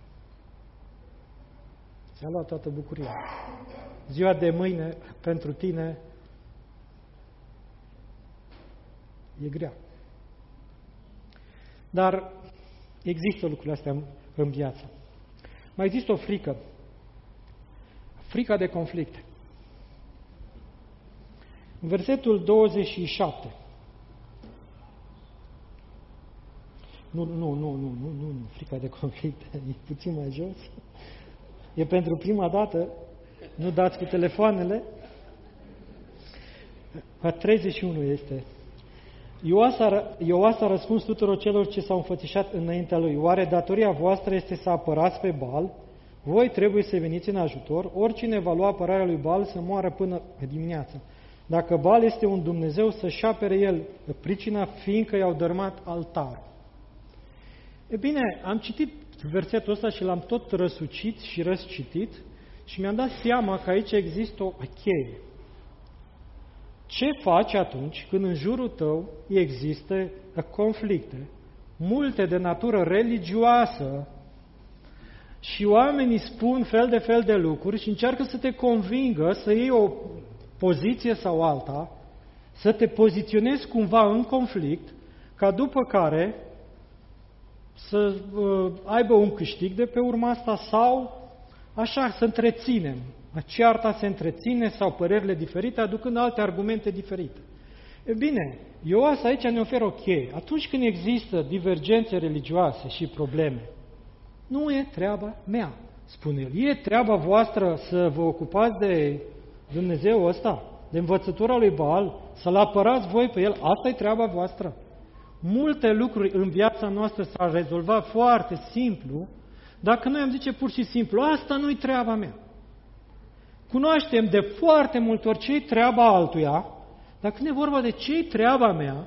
Ți-a luat toată bucuria. Ziua de mâine, pentru tine, e grea. Dar există lucrurile astea în viață. Mai există o frică. Frica de conflicte. În versetul 27. Nu, frica de conflicte. E puțin mai jos. E pentru prima dată. Nu dați cu telefoanele. 31 este. Ioas a răspuns tuturor celor ce s-au înfățișat înaintea lui. Oare datoria voastră este să apărați pe Baal? Voi trebuie să veniți în ajutor. Oricine va lua apărarea lui Baal să moară până dimineață. Dacă Baal este un Dumnezeu, să-și apere el pricina, fiindcă i-au dărâmat altarul. E bine, am citit versetul ăsta și l-am tot răsucit și răscitit și mi-am dat seama că aici există o cheie. Ce faci atunci când în jurul tău există conflicte, multe de natură religioasă, și oamenii spun fel de lucruri și încearcă să te convingă să iei o poziție sau alta, să te poziționezi cumva în conflict, ca după care să aibă un câștig de pe urma asta sau așa să întreținem. Cearta se întreține sau părerile diferite, aducând alte argumente diferite. E bine, Ioas aici ne oferă o cheie. Atunci când există divergențe religioase și probleme, nu e treaba mea, spune el. E treaba voastră să vă ocupați de Dumnezeu ăsta, de învățătura lui Baal, să-L apărați voi pe El. Asta e treaba voastră. Multe lucruri în viața noastră s-ar rezolva foarte simplu dacă noi am zice pur și simplu, asta nu-i treaba mea. Cunoaștem de foarte multe ori ce-i treaba altuia, dar când e vorba de ce-i treaba mea,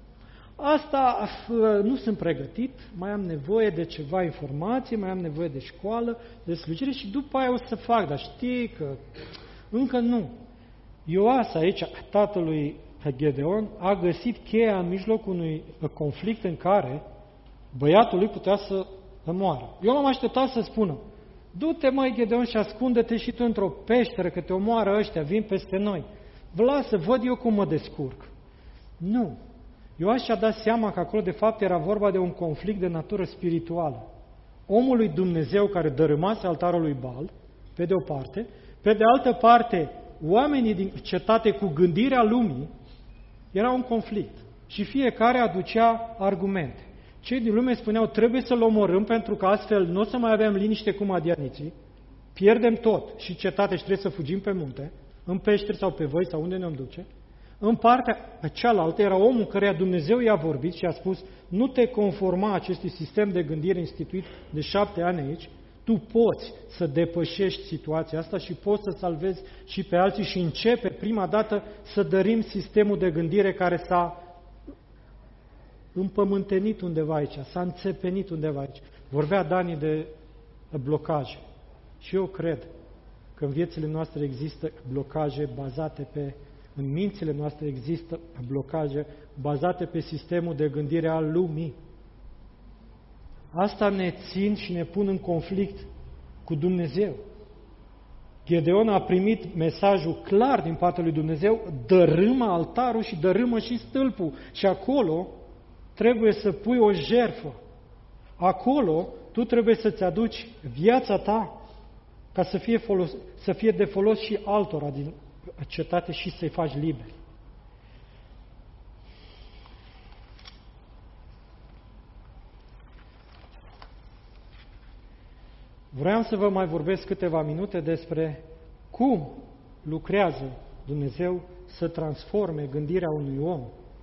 asta nu sunt pregătit, mai am nevoie de ceva informație, mai am nevoie de școală, de slujire și după aia o să fac, dar știi că încă nu. Ioas aici, tatălui Gedeon, a găsit cheia în mijlocul unui conflict în care băiatul lui putea să moară. Eu m-am așteptat să spună, du-te, măi, Gedeon, și ascunde-te și tu într-o peșteră, că te omoară ăștia, vin peste noi. Lasă, văd eu cum mă descurc. Nu. Ioas și-a dat seama că acolo, de fapt, era vorba de un conflict de natură spirituală. Omul lui Dumnezeu care dărâmase altarul lui Baal, pe de o parte, pe de altă parte, oamenii din cetate cu gândirea lumii, era un conflict. Și fiecare aducea argumente. Cei din lume spuneau, trebuie să-l omorâm pentru că astfel nu o să mai avem liniște cu madianiții, pierdem tot și cetate și trebuie să fugim pe munte, în peșteri sau pe văi sau unde ne-am duce. În partea cealaltă era omul căreia Dumnezeu i-a vorbit și a spus, nu te conforma acestui sistem de gândire instituit de 7 ani aici, Tu poți să depășești situația asta și poți să salvezi și pe alții și începe prima dată să dărim sistemul de gândire care s-a împământenit undeva aici, s-a înțepenit undeva aici. Vorbea Dani de blocaje. Și eu cred că în viețile noastre există blocaje bazate în mințile noastre există blocaje bazate pe sistemul de gândire al lumii. Asta ne țin și ne pun în conflict cu Dumnezeu. Gedeon a primit mesajul clar din partea lui Dumnezeu, dărâmă altarul și dărâmă și stâlpul. Și acolo trebuie să pui o jertfă. Acolo tu trebuie să-ți aduci viața ta ca să fie de folos și altora din cetate și să-i faci liberi. Vreau să vă mai vorbesc câteva minute despre cum lucrează Dumnezeu să transforme gândirea unui om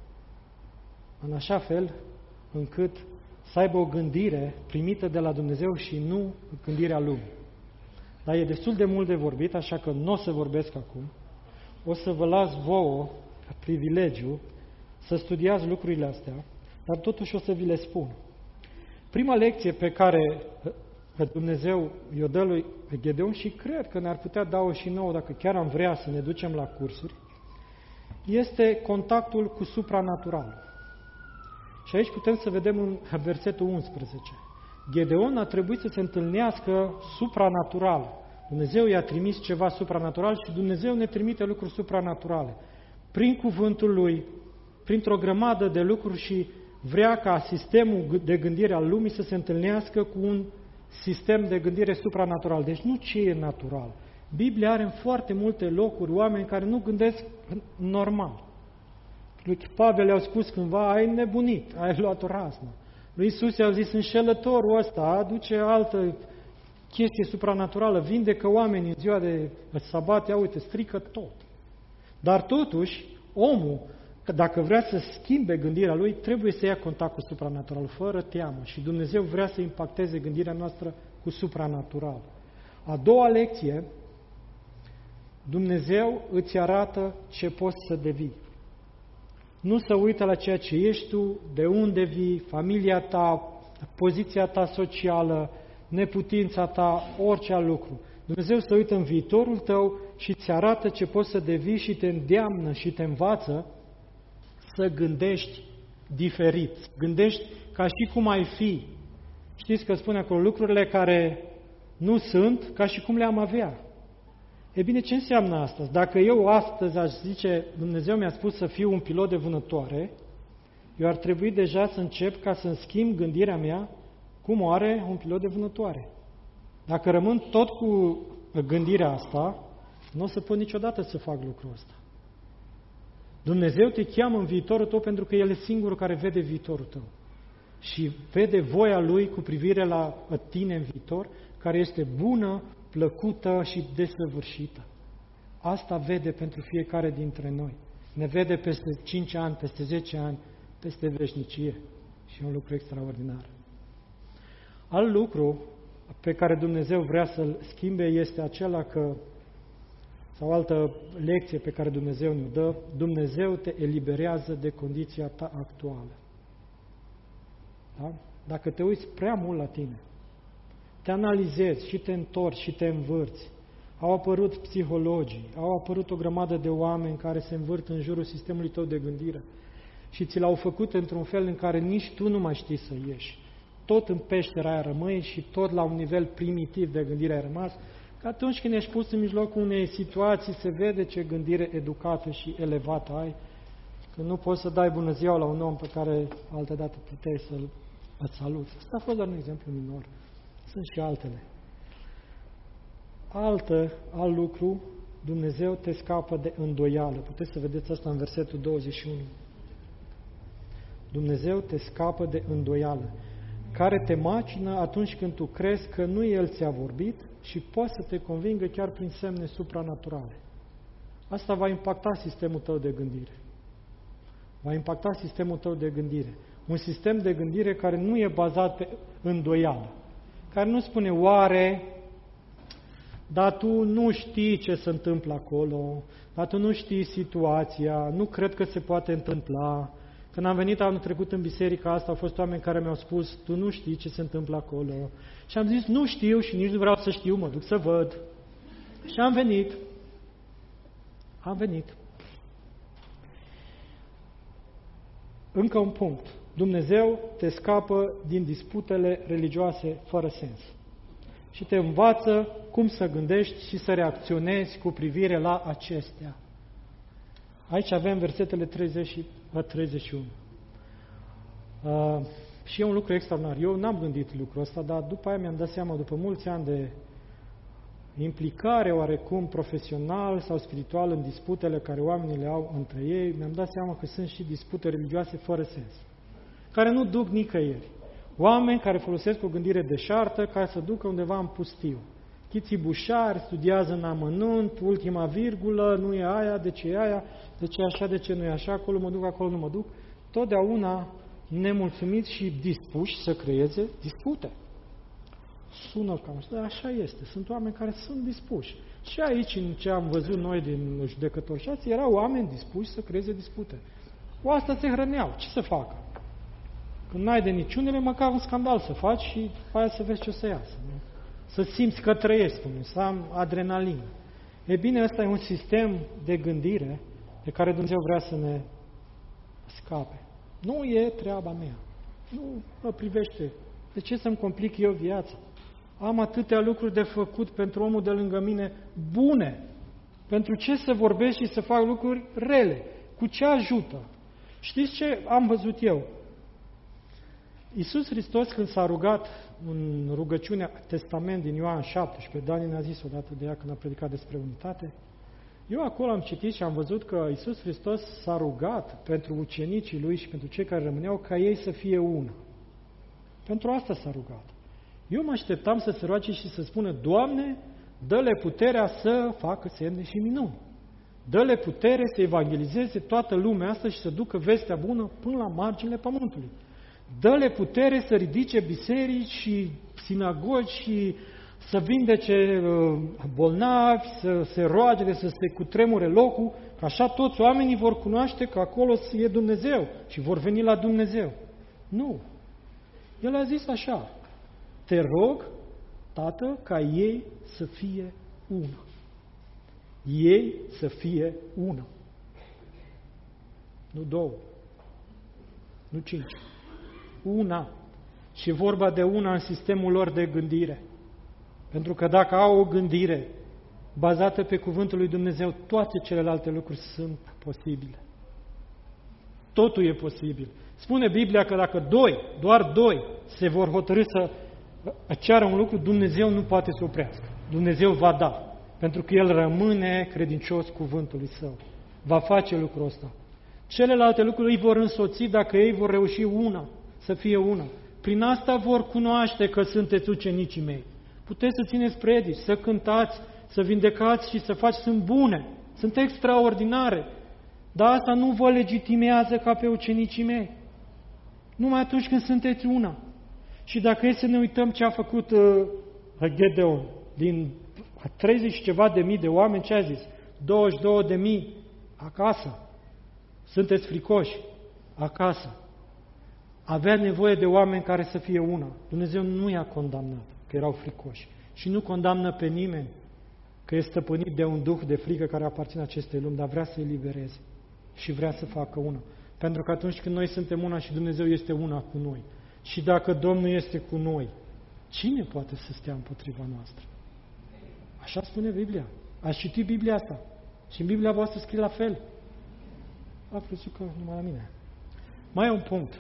în așa fel încât să aibă o gândire primită de la Dumnezeu și nu gândirea lumii. Dar e destul de mult de vorbit, așa că nu o să vorbesc acum. O să vă las vouă privilegiu să studiați lucrurile astea, dar totuși o să vi le spun. Prima lecție pe care Dumnezeu i-o dă lui Gedeon și cred că ne-ar putea da-o și nouă dacă chiar am vrea să ne ducem la cursuri, este contactul cu supranatural. Și aici putem să vedem în versetul 11. Gedeon a trebuit să se întâlnească supranatural. Dumnezeu i-a trimis ceva supranatural și Dumnezeu ne trimite lucruri supranaturale. Prin cuvântul Lui, printr-o grămadă de lucruri și vrea ca sistemul de gândire al lumii să se întâlnească cu un sistem de gândire supranatural. Deci nu ce e natural. Biblia are în foarte multe locuri oameni care nu gândesc normal. Lui Pavel i-au spus cândva, ai nebunit, ai luat o raznă. Lui Iisus i-au zis, înșelătorul ăsta aduce altă chestie supranaturală, vindecă oamenii în ziua de sabat, ia uite, strică tot. Dar totuși, omul, dacă vrea să schimbe gândirea lui, trebuie să ia contact cu supranatural, fără teamă. Și Dumnezeu vrea să impacteze gândirea noastră cu supranatural. A doua lecție, Dumnezeu îți arată ce poți să devii. Nu să uită la ceea ce ești tu, de unde vii, familia ta, poziția ta socială, neputința ta, orice alt lucru. Dumnezeu se uită în viitorul tău și îți arată ce poți să devii și te îndeamnă și te învață să gândești diferit. Gândești ca și cum ai fi. Știți că spune acolo lucrurile care nu sunt ca și cum le-am avea. E bine, ce înseamnă asta? Dacă eu astăzi aș zice, Dumnezeu mi-a spus să fiu un pilot de vânătoare, eu ar trebui deja să încep ca să-mi schimb gândirea mea cum o are un pilot de vânătoare. Dacă rămân tot cu gândirea asta, nu o să pot niciodată să fac lucrul ăsta. Dumnezeu te cheamă în viitorul tău pentru că El e singurul care vede viitorul tău. Și vede voia Lui cu privire la tine în viitor, care este bună, plăcută și desăvârșită. Asta vede pentru fiecare dintre noi. Ne vede peste 5 ani, peste 10 ani, peste veșnicie. Și e un lucru extraordinar. Alt lucru pe care Dumnezeu vrea să-l schimbe este acela că, sau altă lecție pe care Dumnezeu ne-o dă, Dumnezeu te eliberează de condiția ta actuală. Da? Dacă te uiți prea mult la tine, te analizezi și te întorci și te învârți. Au apărut psihologii, au apărut o grămadă de oameni care se învârt în jurul sistemului tău de gândire și ți l-au făcut într-un fel în care nici tu nu mai știi să ieși. Tot în peștera aia rămâi și tot la un nivel primitiv de gândire ai rămas, că atunci când ești pus în mijlocul unei situații se vede ce gândire educată și elevată ai, că nu poți să dai bună ziua la un om pe care altădată puteai să-l saluți. Asta a fost doar un exemplu minor. Sunt și altele. Alt lucru, Dumnezeu te scapă de îndoială. Puteți să vedeți asta în versetul 21. Dumnezeu te scapă de îndoială, care te macină atunci când tu crezi că nu El ți-a vorbit și poate să te convingă chiar prin semne supranaturale. Asta va impacta sistemul tău de gândire. Va impacta sistemul tău de gândire. Un sistem de gândire care nu e bazat pe îndoială, care nu spune oare, dar tu nu știi ce se întâmplă acolo, dar tu nu știi situația, nu cred că se poate întâmpla. Când am venit anul trecut în biserica asta, au fost oameni care mi-au spus, tu nu știi ce se întâmplă acolo. Și am zis, nu știu și nici nu vreau să știu, mă duc să văd. Și am venit. Încă un punct. Dumnezeu te scapă din disputele religioase fără sens. Și te învață cum să gândești și să reacționezi cu privire la acestea. Aici avem versetele 30 și 31. Și e un lucru extraordinar. Eu n-am gândit lucrul ăsta, dar după aia mi-am dat seama, după mulți ani de implicare oarecum profesional sau spiritual în disputele care oamenii le au între ei, mi-am dat seama că sunt și dispute religioase fără sens, care nu duc nicăieri. Oameni care folosesc o gândire deșartă ca să ducă undeva în pustiu. Chitibușari, studiază în amănunt, ultima virgulă, nu e aia, de ce e aia, de ce e așa, de ce nu e așa, acolo mă duc, acolo nu mă duc. Totdeauna nemulțumiți și dispuși să creeze dispute. Sună cam așa, dar așa este. Sunt oameni care sunt dispuși. Și aici, în ce am văzut noi din judecători și alții, erau oameni dispuși să creeze dispute. Cu asta se hrăneau. Ce să facă? Când n-ai de niciunele, măcar un scandal să faci și după aia să vezi ce o să iasă. Nu? Să simți că trăiesc, să am adrenalină. E bine, ăsta e un sistem de gândire de care Dumnezeu vrea să ne scape. Nu e treaba mea. Nu mă privește. De ce să-mi complic eu viața? Am atâtea lucruri de făcut pentru omul de lângă mine bune. Pentru ce să vorbesc și să fac lucruri rele? Cu ce ajută? Știți ce am văzut eu? Iisus Hristos, când s-a rugat în rugăciunea Testament din Ioan 17, Dani ne-a zis odată de ea când a predicat despre unitate, eu acolo am citit și am văzut că Iisus Hristos s-a rugat pentru ucenicii Lui și pentru cei care rămâneau ca ei să fie una. Pentru asta s-a rugat. Eu mă așteptam să se roage și să spună, Doamne, dă-le puterea să facă semne și minuni. Dă-le putere să evangelizeze toată lumea asta și să ducă vestea bună până la marginile pământului. Dă-le putere să ridice biserici și sinagogi și să vindece bolnavi, să se roage, să se cutremure locul, că așa toți oamenii vor cunoaște că acolo e Dumnezeu și vor veni la Dumnezeu. Nu. El a zis așa, te rog, Tată, ca ei să fie una. Ei să fie una. Nu două. Nu cinci. Una. Și vorba de una în sistemul lor de gândire. Pentru că dacă au o gândire bazată pe cuvântul lui Dumnezeu, toate celelalte lucruri sunt posibile. Totul e posibil. Spune Biblia că dacă doar doi, se vor hotărî să ceară un lucru, Dumnezeu nu poate să oprească. Dumnezeu va da. Pentru că El rămâne credincios cuvântului Său. Va face lucrul ăsta. Celelalte lucruri îi vor însoți dacă ei vor reuși să fie una. Prin asta vor cunoaște că sunteți ucenicii mei. Puteți să țineți predici, să cântați, să vindecați și să faceți. Sunt bune, sunt extraordinare. Dar asta nu vă legitimează ca pe ucenicii mei. Numai atunci când sunteți una. Și dacă e să ne uităm ce a făcut Gedeon, din 30 și ceva de mii de oameni, ce a zis? 22.000 acasă. Sunteți fricoși acasă. Avea nevoie de oameni care să fie una. Dumnezeu nu i-a condamnat, că erau fricoși. Și nu condamnă pe nimeni că este stăpânit de un duh de frică care aparține acestei lumi, dar vrea să-i libereze și vrea să facă una. Pentru că atunci când noi suntem una și Dumnezeu este una cu noi, și dacă Domnul este cu noi, cine poate să stea împotriva noastră? Așa spune Biblia. Ați citit Biblia asta. Și în Biblia voastră scrie la fel. A crezut că numai la mine. Mai e un punct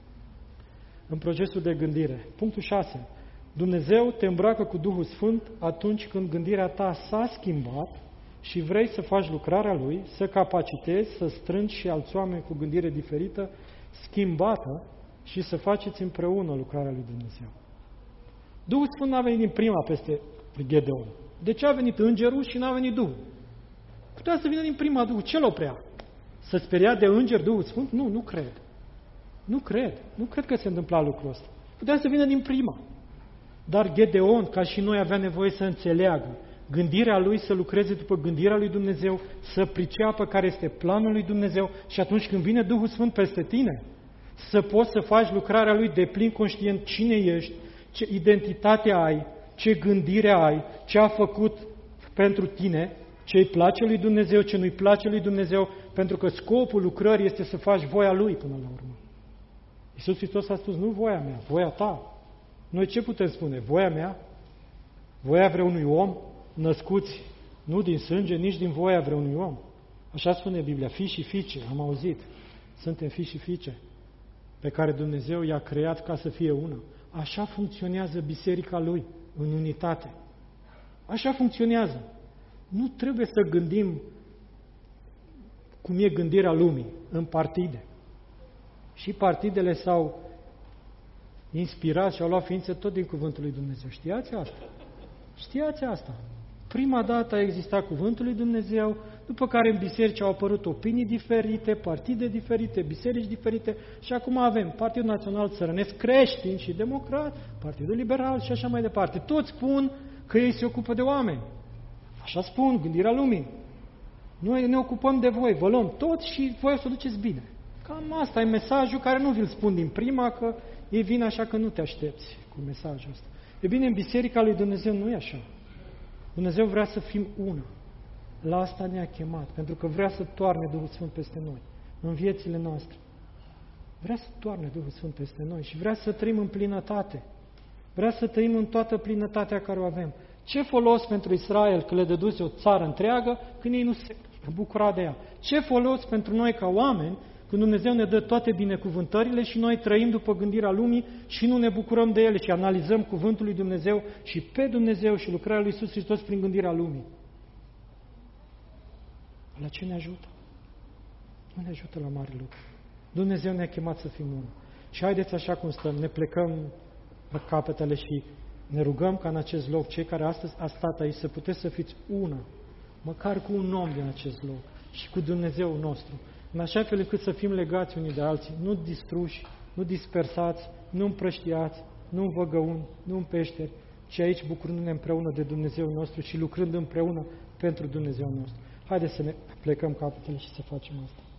în procesul de gândire. Punctul 6. Dumnezeu te îmbracă cu Duhul Sfânt atunci când gândirea ta s-a schimbat și vrei să faci lucrarea Lui, să capacitezi, să strângi și alți oameni cu gândire diferită, schimbată, și să faceți împreună lucrarea lui Dumnezeu. Duhul Sfânt n-a venit din prima peste Gedeon. De ce a venit îngerul și n-a venit Duhul? Putea să vină din prima Duhul. Ce l-oprea? Să speria de înger Duhul Sfânt? Nu, nu cred. Nu cred. Nu cred că se întâmpla lucrul ăsta. Putea să vină din prima. Dar Gedeon, ca și noi, avea nevoie să înțeleagă gândirea lui, să lucreze după gândirea lui Dumnezeu, să priceapă care este planul lui Dumnezeu și atunci când vine Duhul Sfânt peste tine, să poți să faci lucrarea lui deplin conștient cine ești, ce identitate ai, ce gândire ai, ce a făcut pentru tine, ce îi place lui Dumnezeu, ce nu-i place lui Dumnezeu, pentru că scopul lucrării este să faci voia lui până la urmă. Iisus Hristos a spus, nu voia mea, voia ta. Noi ce putem spune? Voia mea? Voia vreunui om? Născuți nu din sânge, nici din voia vreunui om. Așa spune Biblia, fii și fiice, am auzit. Suntem fii și fiice pe care Dumnezeu i-a creat ca să fie una. Așa funcționează biserica Lui, în unitate. Așa funcționează. Nu trebuie să gândim cum e gândirea lumii, în partide. Și partidele s-au inspirat și au luat ființă tot din Cuvântul lui Dumnezeu. Știați asta? Știați asta? Prima dată a existat Cuvântul lui Dumnezeu, după care în biserici au apărut opinii diferite, partide diferite, biserici diferite și acum avem Partidul Național Țărănesc Creștin și Democrat, Partidul Liberal și așa mai departe. Toți spun că ei se ocupă de oameni. Așa spun, gândirea lumii. Noi ne ocupăm de voi, vă luăm toți și voi o să duceți bine. Cam asta e mesajul care nu vi-l spun din prima, că ei vin așa că nu te aștepți cu mesajul ăsta. E bine, în Biserica lui Dumnezeu nu e așa. Dumnezeu vrea să fim una. La asta ne-a chemat, pentru că vrea să toarne Duhul Sfânt peste noi, în viețile noastre. Vrea să toarne Duhul Sfânt peste noi și vrea să trăim în plinătate. Vrea să trăim în toată plinătatea care o avem. Ce folos pentru Israel că le dăduse o țară întreagă când ei nu se bucura de ea? Ce folos pentru noi ca oameni când Dumnezeu ne dă toate binecuvântările și noi trăim după gândirea lumii și nu ne bucurăm de ele și analizăm Cuvântul lui Dumnezeu și pe Dumnezeu și lucrarea lui Iisus Hristos prin gândirea lumii? La ce ne ajută? Nu ne ajută la mare lucru. Dumnezeu ne-a chemat să fim unul. Și haideți așa cum stăm, ne plecăm la capetele și ne rugăm ca în acest loc, cei care astăzi a stat aici, să puteți să fiți una, măcar cu un om din acest loc și cu Dumnezeu nostru, în așa fel încât să fim legați unii de alții, nu distruși, nu dispersați, nu împrăștiați, nu în văgăuni, nu în peșteri, ci aici bucurându-ne împreună de Dumnezeu nostru și lucrând împreună pentru Dumnezeu nostru. Haideți să ne plecăm capetele și să facem asta.